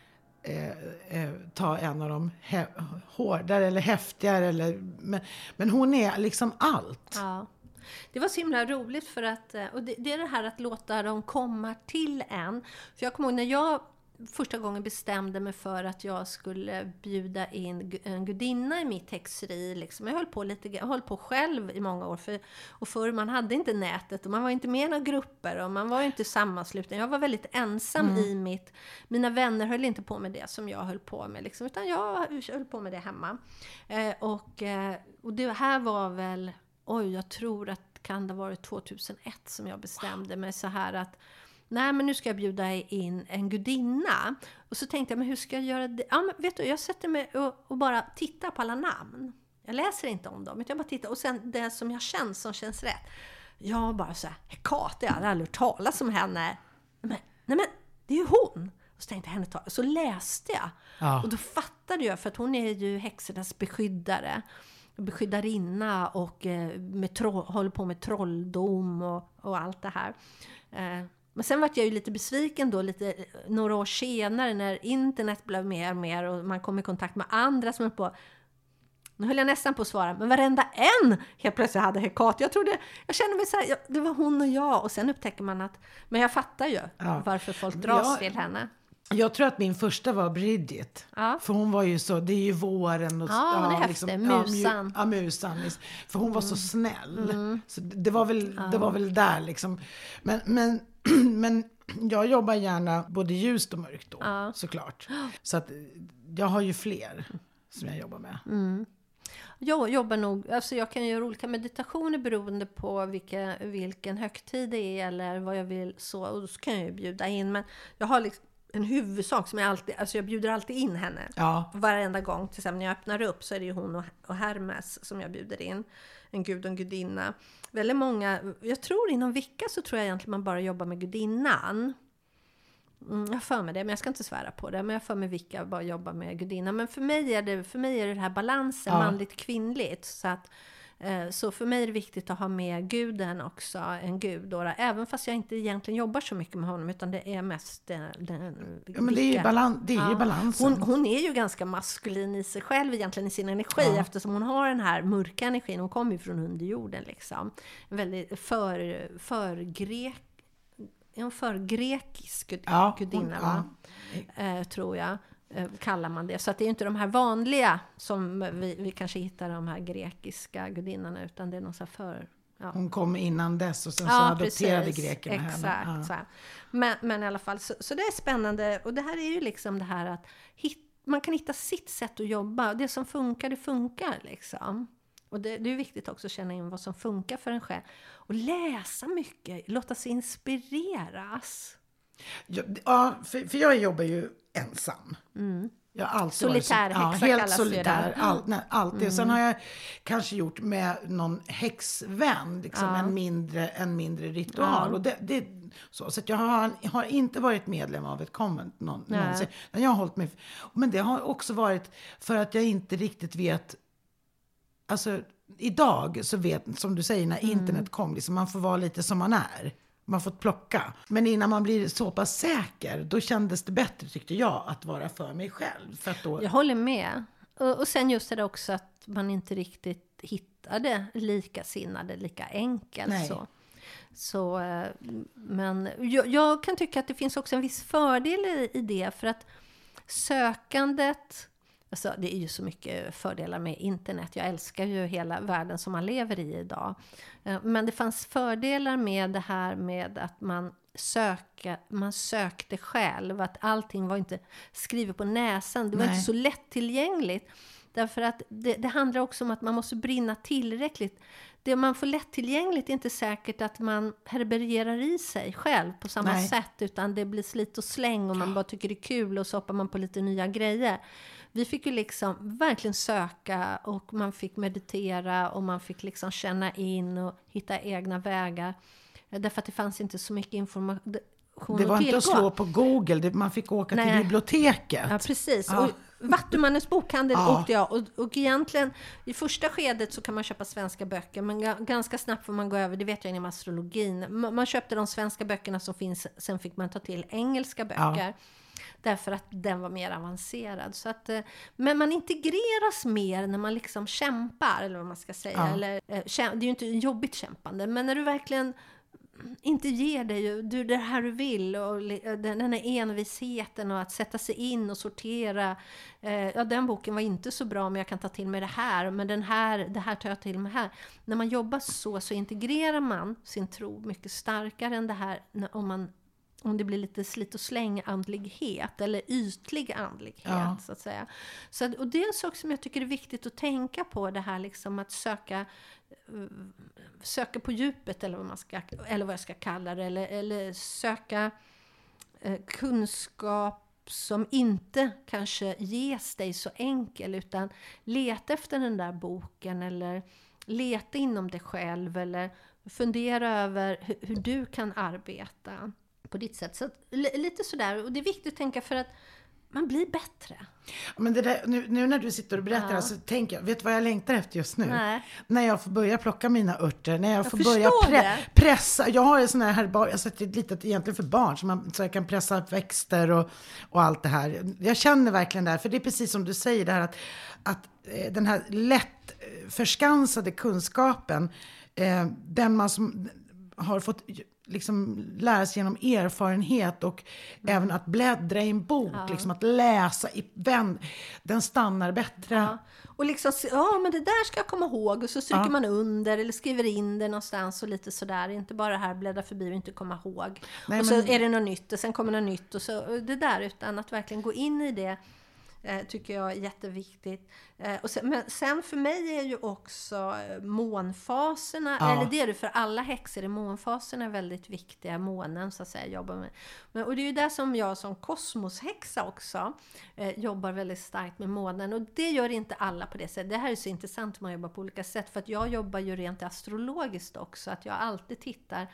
Eh, eh, ta en av dem he- hårdare eller häftigare eller, men, men hon är liksom allt. Ja. Det var så himla roligt för att, och det, det är det här att låta dem komma till en. För jag kommer ihåg när jag första gången bestämde mig för att jag skulle bjuda in en gudinna i mitt häxeri. Liksom. Jag höll på lite, jag höll på själv i många år. För, och förr man hade inte nätet och man var inte med i några grupper och man var inte sammansluten. Jag var väldigt ensam mm. i mitt. Mina vänner höll inte på med det som jag höll på med. Liksom, utan jag höll på med det hemma. Eh, och, eh, och det här var väl, oj jag tror att kan det ha varit tjugohundraett som jag bestämde mig så här att nej, men nu ska jag bjuda in en gudinna. Och så tänkte jag, men hur ska jag göra det? Ja, men vet du, jag sätter mig och, och bara tittar på alla namn. Jag läser inte om dem, utan jag bara tittar. Och sen det som jag känner som känns rätt. Jag bara så här, Hekate, jag hade aldrig hört talas om henne. Men, nej men, det är ju hon. Och så tänkte jag henne ta. Så läste jag. Ja. Och då fattade jag, för att hon är ju häxornas beskyddare. Beskyddarinna och eh, med tro- håller på med trolldom och, och allt det här. Eh, Men sen var jag ju lite besviken då, lite, några år senare när internet blev mer och mer och man kom i kontakt med andra som höll på. Nu höll jag nästan på att svara, men varenda en helt plötsligt hade Hekate. Jag trodde, jag kände mig så här, det var hon och jag. Och sen upptäcker man att, men jag fattar ju ja. varför folk dras ja. till henne. Jag tror att min första var Bridget. Ja. För hon var ju så, det är ju våren. Och, ja, hon är ja, liksom, musan. Ja, musan. För hon var så snäll. Mm. Så det var väl, ja. det var väl där liksom. Men, men, men jag jobbar gärna både ljust och mörkt då, ja. såklart. Så att jag har ju fler som jag jobbar med. Mm. Jag jobbar nog, alltså jag kan göra olika meditationer beroende på vilka, vilken högtid det är eller vad jag vill så. Och så kan jag ju bjuda in, men jag har liksom en huvudsak som jag alltid, alltså jag bjuder alltid in henne. Ja. Varenda gång, till exempel när jag öppnar upp så är det ju hon och, och Hermes som jag bjuder in. En gud och en gudinna. Väldigt många, jag tror inom Wicca så tror jag egentligen man bara jobbar med gudinnan. Mm, jag för mig det, men jag ska inte svära på det. Men jag för mig Wicca bara jobba med gudinnan. Men för mig är det, för mig är det, det här balansen, ja. manligt kvinnligt. Så att Så för mig är det viktigt att ha med guden också, en gud då, även fast jag inte egentligen jobbar så mycket med honom, utan det är mest den, den ja, men det är ju, balan- det är ja. ju balansen. Hon, hon är ju ganska maskulin i sig själv egentligen, i sin energi, ja. eftersom hon har den här mörka energin. Hon kommer ju från underjorden liksom. Väldigt för, för grek en för grekisk gud, ja, gudinna hon, ja. eh, tror jag kallar man det. Så att det är inte de här vanliga som vi, vi kanske hittar, de här grekiska gudinnorna, utan det är någon så här för... Ja. Hon kom innan dess och sen ja, så adopterade precis. grekerna henne. Exakt, ja. så här. Men, men i alla fall, så, så det är spännande. Och det här är ju liksom det här att hit, man kan hitta sitt sätt att jobba. Det som funkar, det funkar liksom. Och det, det är viktigt också att känna in vad som funkar för en själv. Och läsa mycket, låta sig inspireras. Ja, ja för, för jag jobbar ju ensam. Mm. Jag har alltid solitär varit, häxa, ja, helt solitär, all, nej, alltid. Mm. Sen har jag kanske gjort med någon häxvän liksom, ja. en, mindre, en mindre ritual. Ja. Och det, det, så så att jag har, har inte varit medlem av ett konvent någon, någonsin. Men, jag har hållit mig, men det har också varit för att jag inte riktigt vet, alltså idag så vet, som du säger, när Mm. internet kom, liksom, man får vara lite som man är. Man får plocka. Men innan man blir så pass säker, då kändes det bättre, tyckte jag, att vara för mig själv. För att då... Jag håller med. Och, och sen just det också att man inte riktigt hittade likasinnade lika enkelt. Nej. Så. Så, eh, men jag, jag kan tycka att det finns också en viss fördel i, i det. För att sökandet... Alltså, det är ju så mycket fördelar med internet. Jag älskar ju hela världen som man lever i idag. Eh, Men det fanns fördelar med det här med att man, söka, man sökte själv. Att allting var inte skrivet på näsan. Det var Nej. inte så lättillgängligt. Därför att det, det handlar också om att man måste brinna tillräckligt. Det man får lättillgängligt är inte säkert att man herbererar i sig själv på samma Nej. sätt. Utan det blir slit och släng och man bara tycker det är kul och så hoppar man på lite nya grejer. Vi fick ju liksom verkligen söka och man fick meditera och man fick liksom känna in och hitta egna vägar. Därför att det fanns inte så mycket information. Det var inte att slå på Google, det, man fick åka Nej. till biblioteket. Ja, precis. Ja. Och Vattumannens bokhandel Ja. åkte jag. Och, och egentligen, i första skedet så kan man köpa svenska böcker. Men ga- ganska snabbt får man gå över, det vet jag inom astrologin. Man, man köpte de svenska böckerna som finns, sen fick man ta till engelska böcker. Ja. Därför att den var mer avancerad. Så att, eh, men man integreras mer när man liksom kämpar, eller vad man ska säga. Ja. Eller, eh, käm- det är ju inte jobbigt kämpande, men när du verkligen inte ger dig ju, du, det här du vill och li- den, den här envisheten och att sätta sig in och sortera. Eh, ja, den boken var inte så bra, men jag kan ta till mig det här, men den här, det här tar jag till mig här. När man jobbar så, så integrerar man sin tro mycket starkare än det här när, om man om det blir lite slit och släng andlighet eller ytlig andlighet, Ja. så att säga. Så, att- och det är en sak som jag tycker är viktigt att tänka på, det här liksom att söka eh, söka på djupet, eller vad man ska, eller vad jag ska kalla det, eller, eller söka eh, kunskap som inte kanske ges dig så enkel, utan leta efter den där boken eller leta inom dig själv eller fundera över hur, hur du kan arbeta på ditt sätt. Så att, li- lite sådär, och det är viktigt att tänka för att man blir bättre. Men det där, nu, nu när du sitter och berättar Ja. så tänker jag, vet du vad jag längtar efter just nu? Nej. När jag får börja plocka mina örter, när jag, Jag får förstår börja pre- det. pressa. Jag har en sån här herbar, jag sätter ett litet egentligen för barn så, man, så jag kan pressa växter och, och allt det här. Jag känner verkligen det här, för det är precis som du säger det här att, att eh, den här lätt eh, förskansade kunskapen, eh, den man som har fått liksom lära sig genom erfarenhet och Mm. även att bläddra i en bok, Ja. liksom att läsa i vän, den stannar bättre. Ja. Och liksom, ja men det där ska jag komma ihåg, och så stryker Ja. man under eller skriver in det någonstans och lite sådär, inte bara här bläddra förbi och inte komma ihåg. Nej, och så men- är det något nytt och sen kommer något nytt och så det där, utan att verkligen gå in i det eh, tycker jag är jätteviktigt. Eh, och sen, men sen för mig är ju också eh, månfaserna, Ja. eller det är det för alla häxor, är månfaserna väldigt viktiga, månen så att säga jobbar med. Men, och det är ju där som jag som kosmoshäxa också eh, jobbar väldigt starkt med månen, och det gör inte alla på det sättet. Det här är så intressant, man jobbar på olika sätt, för att jag jobbar ju rent astrologiskt också, att jag alltid tittar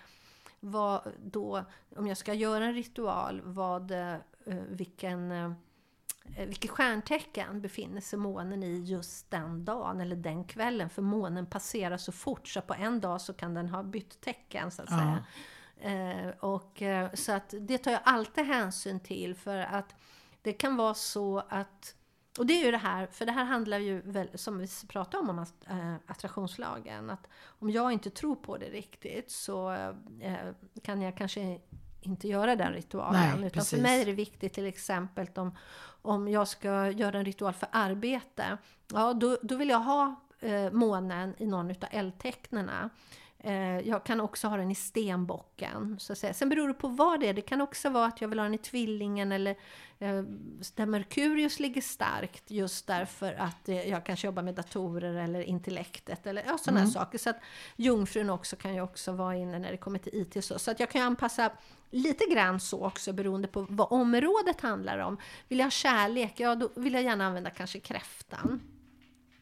vad då, om jag ska göra en ritual, vad, eh, vilken eh, vilket stjärntecken befinner sig månen i just den dagen eller den kvällen, för månen passerar så fort så på en dag så kan den ha bytt tecken så att Ja. säga. Eh, och, eh, så att det tar jag alltid hänsyn till, för att det kan vara så att, och det är ju det här, för det här handlar ju väl, som vi pratar om, om äh, attraktionslagen, att om jag inte tror på det riktigt så äh, kan jag kanske inte göra den ritualen. Nej, utan precis. för mig är det viktigt, till exempel om, om jag ska göra en ritual för arbete, ja då, då vill jag ha eh, månen i någon utav eldtecknena. Eh, jag kan också ha den i stenbocken, så att säga. Sen beror det på vad det är. Det kan också vara att jag vill ha den i tvillingen, eller eh, där Merkurius ligger starkt, just därför att eh, jag kanske jobbar med datorer eller intellektet eller ja, sådana Mm. saker. Så att jungfrun också kan ju också vara inne när det kommer till I T och så. Så att jag kan anpassa lite grann så också, beroende på vad området handlar om. Vill jag ha kärlek, ja då vill jag gärna använda kanske kräftan.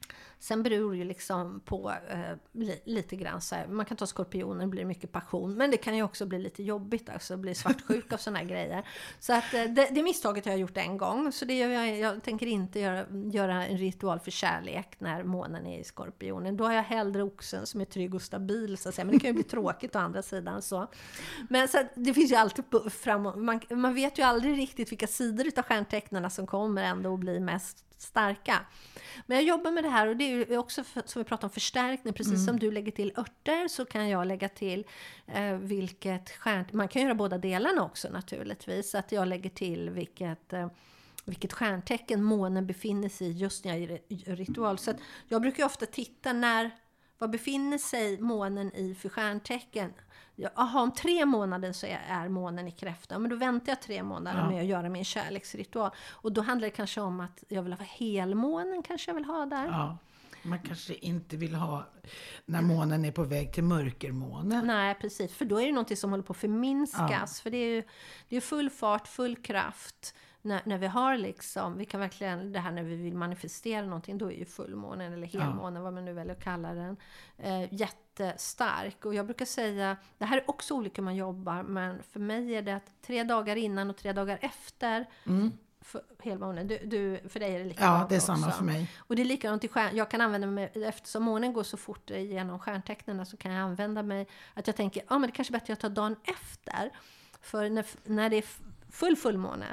Sen beror det ju liksom på eh, li, lite grann så här. Man kan ta skorpioner, blir mycket passion. Men det kan ju också bli lite jobbigt, alltså bli svartsjuk av såna här grejer. Så att eh, det, det misstaget har jag gjort en gång. Så det gör jag, jag tänker inte göra, göra en ritual för kärlek när månen är i skorpionen. Då har jag hellre oxen som är trygg och stabil, så att säga. Men det kan ju bli tråkigt å andra sidan. Så. Men så att, det finns ju alltid framåt. Man, man vet ju aldrig riktigt vilka sidor av stjärntecknarna som kommer ändå att bli mest starka. Men jag jobbar med det här, och det är ju också för, som vi pratar om förstärkning, precis mm. som du lägger till örter så kan jag lägga till eh, vilket stjärn... Man kan göra båda delarna också naturligtvis, så att jag lägger till vilket, eh, vilket stjärntecken månen befinner sig i just när jag gör ritual. Så att jag brukar ofta titta när, vad befinner sig månen i för stjärntecken. Jaha, om tre månader så är, är månen i Kräftan. Men då väntar jag tre månader ja. med att göra min kärleksritual. Och då handlar det kanske om att jag vill ha helmånen, kanske jag vill ha där. Ja, man kanske inte vill ha när månen är på väg till mörkermånen. Nej, precis. För då är det något som håller på att förminskas. Ja. För det är ju det är full fart, full kraft. När, när vi har liksom, vi kan verkligen, det här när vi vill manifestera någonting, då är ju fullmånen eller helmånen, ja. vad man nu väljer att kalla den, eh, jättestark. Och jag brukar säga, det här är också olika man jobbar, men för mig är det att tre dagar innan och tre dagar efter mm. för helmånen, du, du, för dig är det likadant. Ja, det är samma också. För mig. Och det är likadant i stjärn, jag kan använda mig, eftersom månen går så fort genom stjärntecknen, så kan jag använda mig, att jag tänker, ja ah, men det kanske är bättre att jag tar dagen efter. För när, när det är full fullmåne,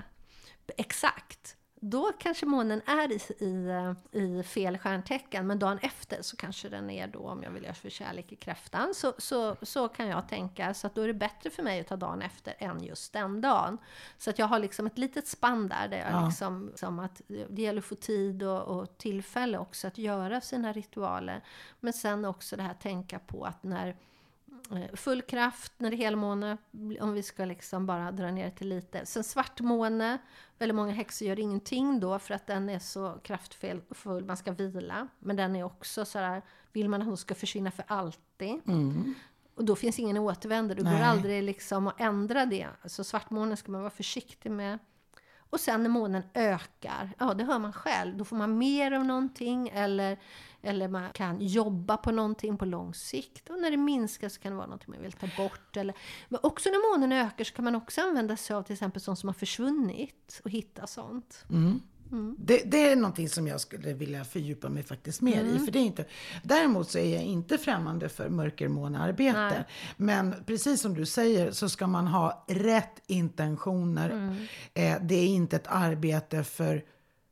exakt, då kanske månen är i, i, i fel stjärntecken, men dagen efter så kanske den är då, om jag vill göra för kärlek i Kräftan, så, så, så kan jag tänka, så att då är det bättre för mig att ta dagen efter än just den dagen. Så att jag har liksom ett litet spann där, där jag ja. liksom, som att det gäller att få tid och, och tillfälle också att göra sina ritualer, men sen också det här tänka på att när full kraft, när det är helmåne, om vi ska liksom bara dra ner till lite. Sen svartmåne, väldigt många häxor gör ingenting då för att den är så kraftfull, man ska vila. Men den är också så här, vill man att hon ska försvinna för alltid. Mm. Och då finns ingen återvändo, det går aldrig liksom att ändra det. Så svartmåne ska man vara försiktig med. Och sen när månen ökar, ja det hör man själv, då får man mer av någonting eller, eller man kan jobba på någonting på lång sikt. Och när det minskar så kan det vara någonting man vill ta bort. Eller, men också när månen ökar så kan man också använda sig av till exempel sånt som har försvunnit och hitta sånt. Mm. Mm. Det, det är någonting som jag skulle vilja fördjupa mig faktiskt mer mm. i. För det är inte, däremot så är jag inte främmande för mörkermånearbete. Nej. Men precis som du säger så ska man ha rätt intentioner. Mm. Eh, det är inte ett arbete för eh,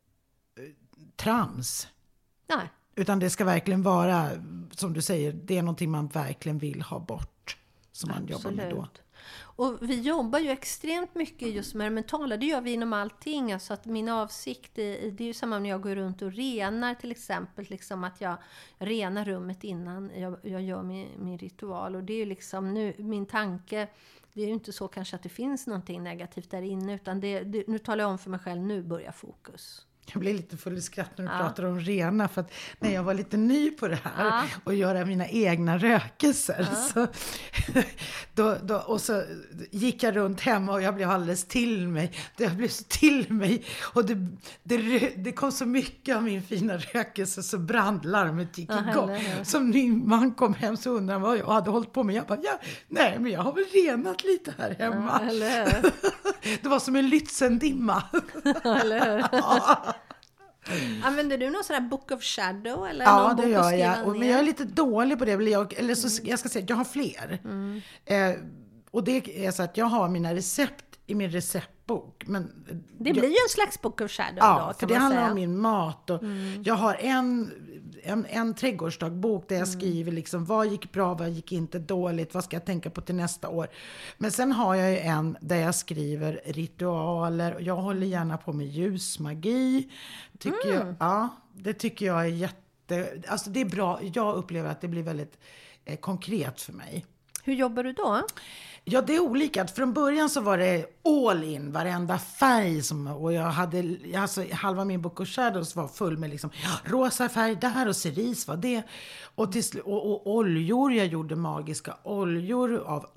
trams. Nej. Utan det ska verkligen vara, som du säger, det är någonting man verkligen vill ha bort. Som man Absolut. jobbar med då. Och vi jobbar ju extremt mycket just med det mentala. Det gör vi inom allting. Alltså att min avsikt, är, det är ju samma när jag går runt och renar till exempel. Liksom att jag renar rummet innan jag, jag gör min, min ritual. Och det är ju liksom nu, min tanke, det är ju inte så kanske att det finns någonting negativt där inne. Utan det, det, nu talar jag om för mig själv, nu börjar fokus. Jag blir lite full i skratt när du ja. pratar om rena. För att när jag var lite ny på det här. Ja. Och göra mina egna rökelser. Ja. Så, då, då, och så gick jag runt hemma och jag blev alldeles till mig. Jag blev så till mig. Och det, det, det kom så mycket av min fina rökelse så brandlarmet gick ja, igång. Ja. Som min man kom hem så undrade vad jag hade hållit på med. Jag bara, ja, nej men jag har väl renat lite här hemma. Ja, det var som en Lützendimma. Eller ja. Använder du någon sån här Book of Shadow? Eller ja, någon det bok gör jag. Och, men jag är lite dålig på det. Jag, eller så, mm. jag ska säga, jag har fler. Mm. Eh, och det är så att jag har mina recept i min receptbok. Men det blir jag, ju en slags Book of Shadow ja, då, kan för det man handlar säga. om min mat. Och mm. Jag har en, en, en trädgårdsdagbok där jag mm. skriver liksom, vad gick bra, vad gick inte dåligt, vad ska jag tänka på till nästa år. Men sen har jag ju en där jag skriver ritualer. Och jag håller gärna på med ljusmagi. Tycker mm. jag, ja, det tycker jag är jätte... Alltså det är bra. Jag upplever att det blir väldigt eh, konkret för mig. Hur jobbar du då? Ja, det är olika. Från början så var det all in, varenda färg. Som, och jag hade, alltså, halva min Book of Shadows var full med liksom, rosa färg där och cerise var det. Och, till, och, och oljor, jag gjorde magiska oljor av örter.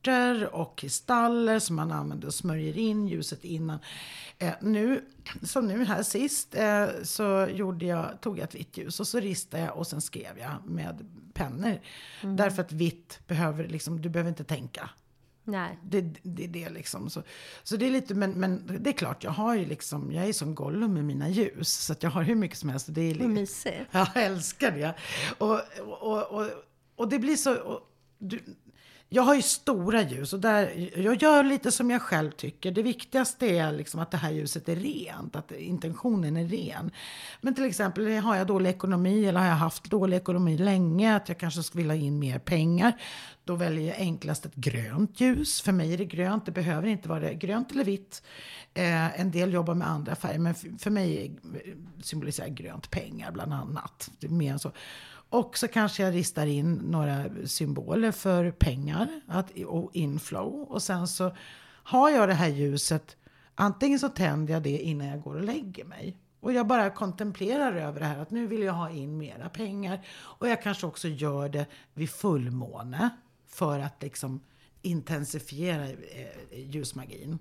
örter och kristaller som man använder och smörjer in ljuset innan. Eh, nu, som nu här sist eh, så gjorde jag, tog jag ett vitt ljus och så ristade jag och sen skrev jag med pennor. Mm. Därför att vitt behöver liksom, du behöver inte tänka. Nej. Det, det är det liksom. Så, så det är lite, men, men det är klart, jag har ju liksom, jag är som Gollum med mina ljus. Så att jag har hur mycket som helst. Det är, vad mysigt. Jag älskar det. Och, och, och, och det blir så, och, du, jag har ju stora ljus och där, jag gör lite som jag själv tycker. Det viktigaste är liksom att det här ljuset är rent, att intentionen är ren. Men till exempel, har jag dålig ekonomi eller har jag haft dålig ekonomi länge, att jag kanske skulle vilja ha in mer pengar, då väljer jag enklast ett grönt ljus. För mig är det grönt, det behöver inte vara det. Grönt eller vitt. Eh, en del jobbar med andra färger, men för, för mig symboliserar grönt pengar bland annat. Det är mer än så. Och så kanske jag ristar in några symboler för pengar att, och inflow. Och sen så har jag det här ljuset. Antingen så tänder jag det innan jag går och lägger mig. Och jag bara kontemplerar över det här. Att nu vill jag ha in mera pengar. Och jag kanske också gör det vid fullmåne. För att liksom intensifiera eh, ljusmagin.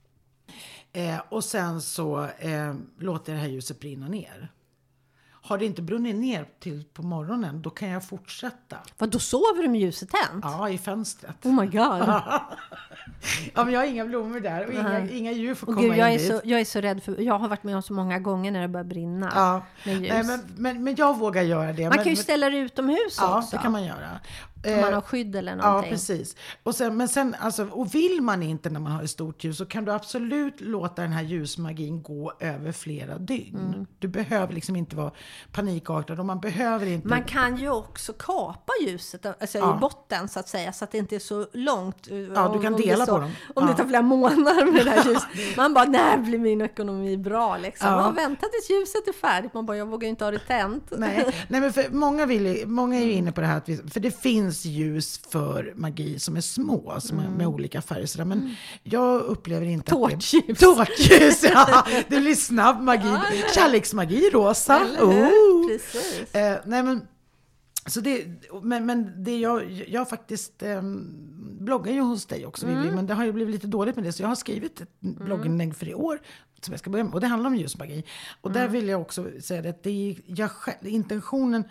Eh, och sen så eh, låter det här ljuset brinna ner. Har det inte brunnit ner till på morgonen, då kan jag fortsätta. Vad, då sover du med ljuset tänt? Ja, i fönstret. Oh my god. Ja, men jag har inga blommor där och inga, uh-huh. inga djur får komma Gud, jag in är dit. Så, jag är så rädd för, jag har varit med om så många gånger när det börjar brinna ja. med ljus. Nej, men, men, men jag vågar göra det. Man men, kan ju ställa det utomhus ja, också. Ja, det kan man göra. Om man har skydd eller någonting. Ja, precis. Och sen, men sen, alltså, och vill man inte när man har ett stort ljus, så kan du absolut låta den här ljusmagin gå över flera dygn. Mm. Du behöver liksom inte vara panikartad och man behöver inte... Man kan ju också kapa ljuset alltså ja. i botten så att säga, så att det inte är så långt. Ja, om, du kan om dela så, på dem. Om ja. det tar flera månader med det här ljuset. Man bara, när blir min ekonomi bra liksom? Ja. Man har väntat tills ljuset är färdigt. Man bara, jag vågar inte ha det tänt. Nej, Nej men för många, vill, många är ju inne på det här, att vi, för det finns ljus för magi som är små, som mm. är med olika färger. Sådär. Men mm. jag upplever inte Tårtljus. att det... Tårtljus! Ja, det blir snabb magi. Kärleksmagi, rosa. Oh. Precis. Eh, nej men, så det, men, men det jag, jag faktiskt eh, bloggar ju hos dig också, mm. Vivi, men det har ju blivit lite dåligt med det. Så jag har skrivit ett mm. blogginlägg för i år som jag ska börja med. Och det handlar om ljusmagi. Och mm. där vill jag också säga att det är jag, intentionen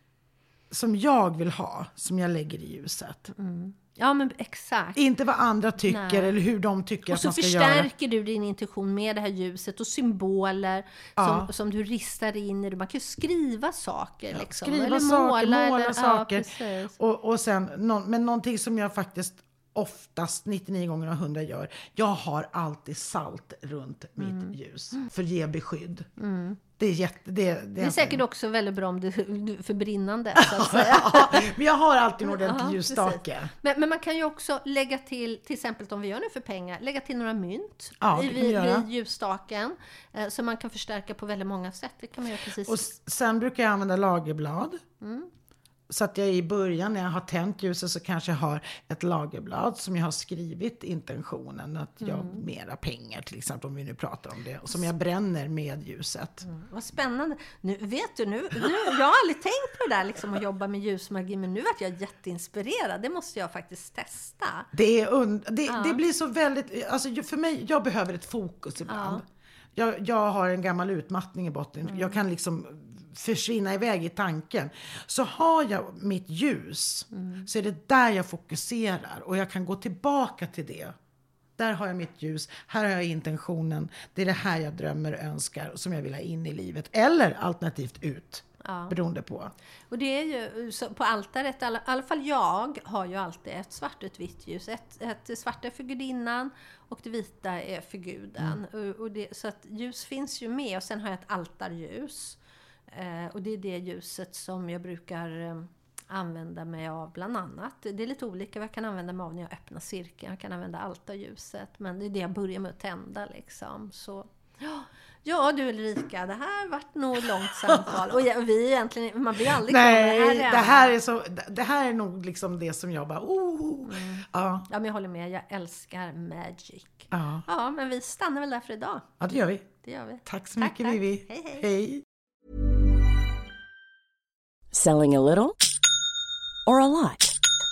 som jag vill ha, som jag lägger i ljuset. Mm. Ja, men exakt. Inte vad andra tycker. Nej. Eller hur de tycker att man ska göra. Och så förstärker du din intention med det här ljuset och symboler ja. som, som du ristar in i. Man kan ju skriva saker. Ja, liksom. Skriva eller saker, måla, måla eller, saker. Ja, och, och sen, no, men någonting som jag faktiskt oftast nittionio gånger av hundra gör. Jag har alltid salt runt mm. mitt ljus. För att ge beskydd. Mm. Det är, jätte, det, det, det är säkert också väldigt bra om det är för brinnande. Så att säga. Men jag har alltid en ordentlig ljusstake. Men, men man kan ju också lägga till, till exempel om vi gör nu för pengar, lägga till några mynt ja, i, vid, vid ljusstaken. Eh, så man kan förstärka på väldigt många sätt. Det kan man göra precis. Och sen brukar jag använda lagerblad. Mm. Så att jag i början när jag har tänt ljuset så kanske jag har ett lagerblad som jag har skrivit intentionen att jag mm. mera pengar till exempel, om vi nu pratar om det, som jag bränner med ljuset. Mm. Vad spännande. Nu vet du, nu, nu jag har aldrig tänkt på det där liksom, att jobba med ljusmagi, men nu är jag jätteinspirerad. Det måste jag faktiskt testa. Det är und- det, ja. det blir så väldigt, alltså för mig, jag behöver ett fokus ibland. Ja. Jag, jag har en gammal utmattning i botten. Mm. Jag kan liksom försvinna iväg i tanken. Så har jag mitt ljus mm. så är det där jag fokuserar och jag kan gå tillbaka till det. Där har jag mitt ljus, här har jag intentionen. Det är det här jag drömmer och önskar som jag vill ha in i livet. Eller alternativt ut. Ja. Beroende på. Och det är ju så på altaret, i alla, alla fall jag har ju alltid ett svart och ett vitt ljus. Ett, ett svart är för gudinnan och det vita är för guden. Mm. Och, och det, så att ljus finns ju med, och sen har jag ett altarljus. Eh, och det är det ljuset som jag brukar eh, använda mig av bland annat. Det är lite olika vad jag kan använda mig av när jag öppnar cirkeln. Jag kan använda altarljuset, men det är det jag börjar med att tända liksom. Så ja. Ja du Ulrika, det här har varit nog ett långt samtal. Och ja, vi egentligen, man blir aldrig Nej, klar med det här. Det här är så, det här är nog liksom det som jag bara, oh. Mm. Ja. Ja, men jag håller med, jag älskar magic. Ja. Ja, men vi stannar väl där för idag. Ja, det gör vi. Det gör vi. Tack så tack, mycket, tack. Vivi. Hej, hej. Hej. Selling a little or a lot?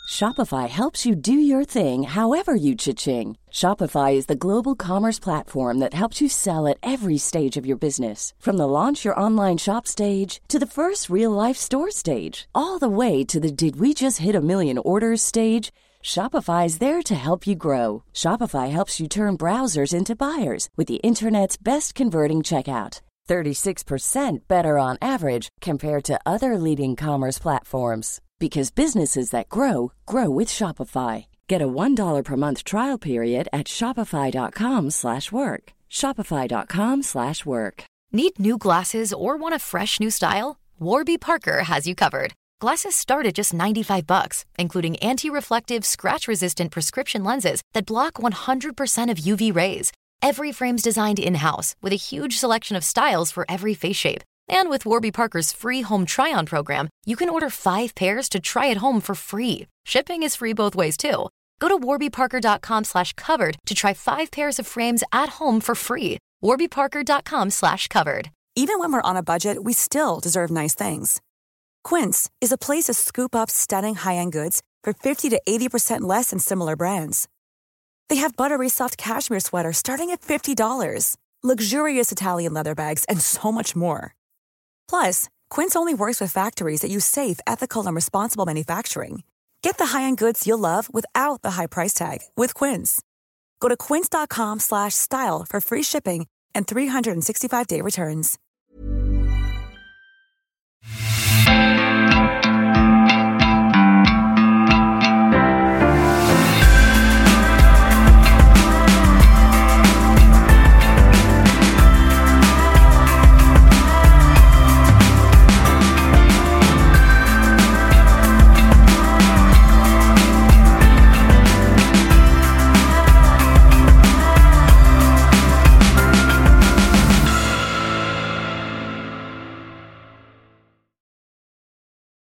Shopify helps you do your thing however you cha-ching. Shopify is the global commerce platform that helps you sell at every stage of your business. From the launch your online shop stage to the first real-life store stage, all the way to the did we just hit a million orders stage. Shopify is there to help you grow. Shopify helps you turn browsers into buyers with the internet's best converting checkout. thirty-six percent better on average compared to other leading commerce platforms. Because businesses that grow, grow with Shopify. Get a one dollar per month trial period at shopify.com slash work. Shopify.com slash work. Need new glasses or want a fresh new style? Warby Parker has you covered. Glasses start at just ninety-five bucks, including anti-reflective, scratch-resistant prescription lenses that block one hundred percent of U V rays. Every frame's designed in-house with a huge selection of styles for every face shape. And with Warby Parker's free home try-on program, you can order five pairs to try at home for free. Shipping is free both ways, too. Go to warbyparker.com slash covered to try five pairs of frames at home for free. warbyparker.com slash covered. Even when we're on a budget, we still deserve nice things. Quince is a place to scoop up stunning high-end goods for fifty to eighty percent less than similar brands. They have buttery soft cashmere sweaters starting at fifty dollars, luxurious Italian leather bags, and so much more. Plus, Quince only works with factories that use safe, ethical, and responsible manufacturing. Get the high-end goods you'll love without the high price tag with Quince. Go to quince.com slash style for free shipping and three sixty-five day returns.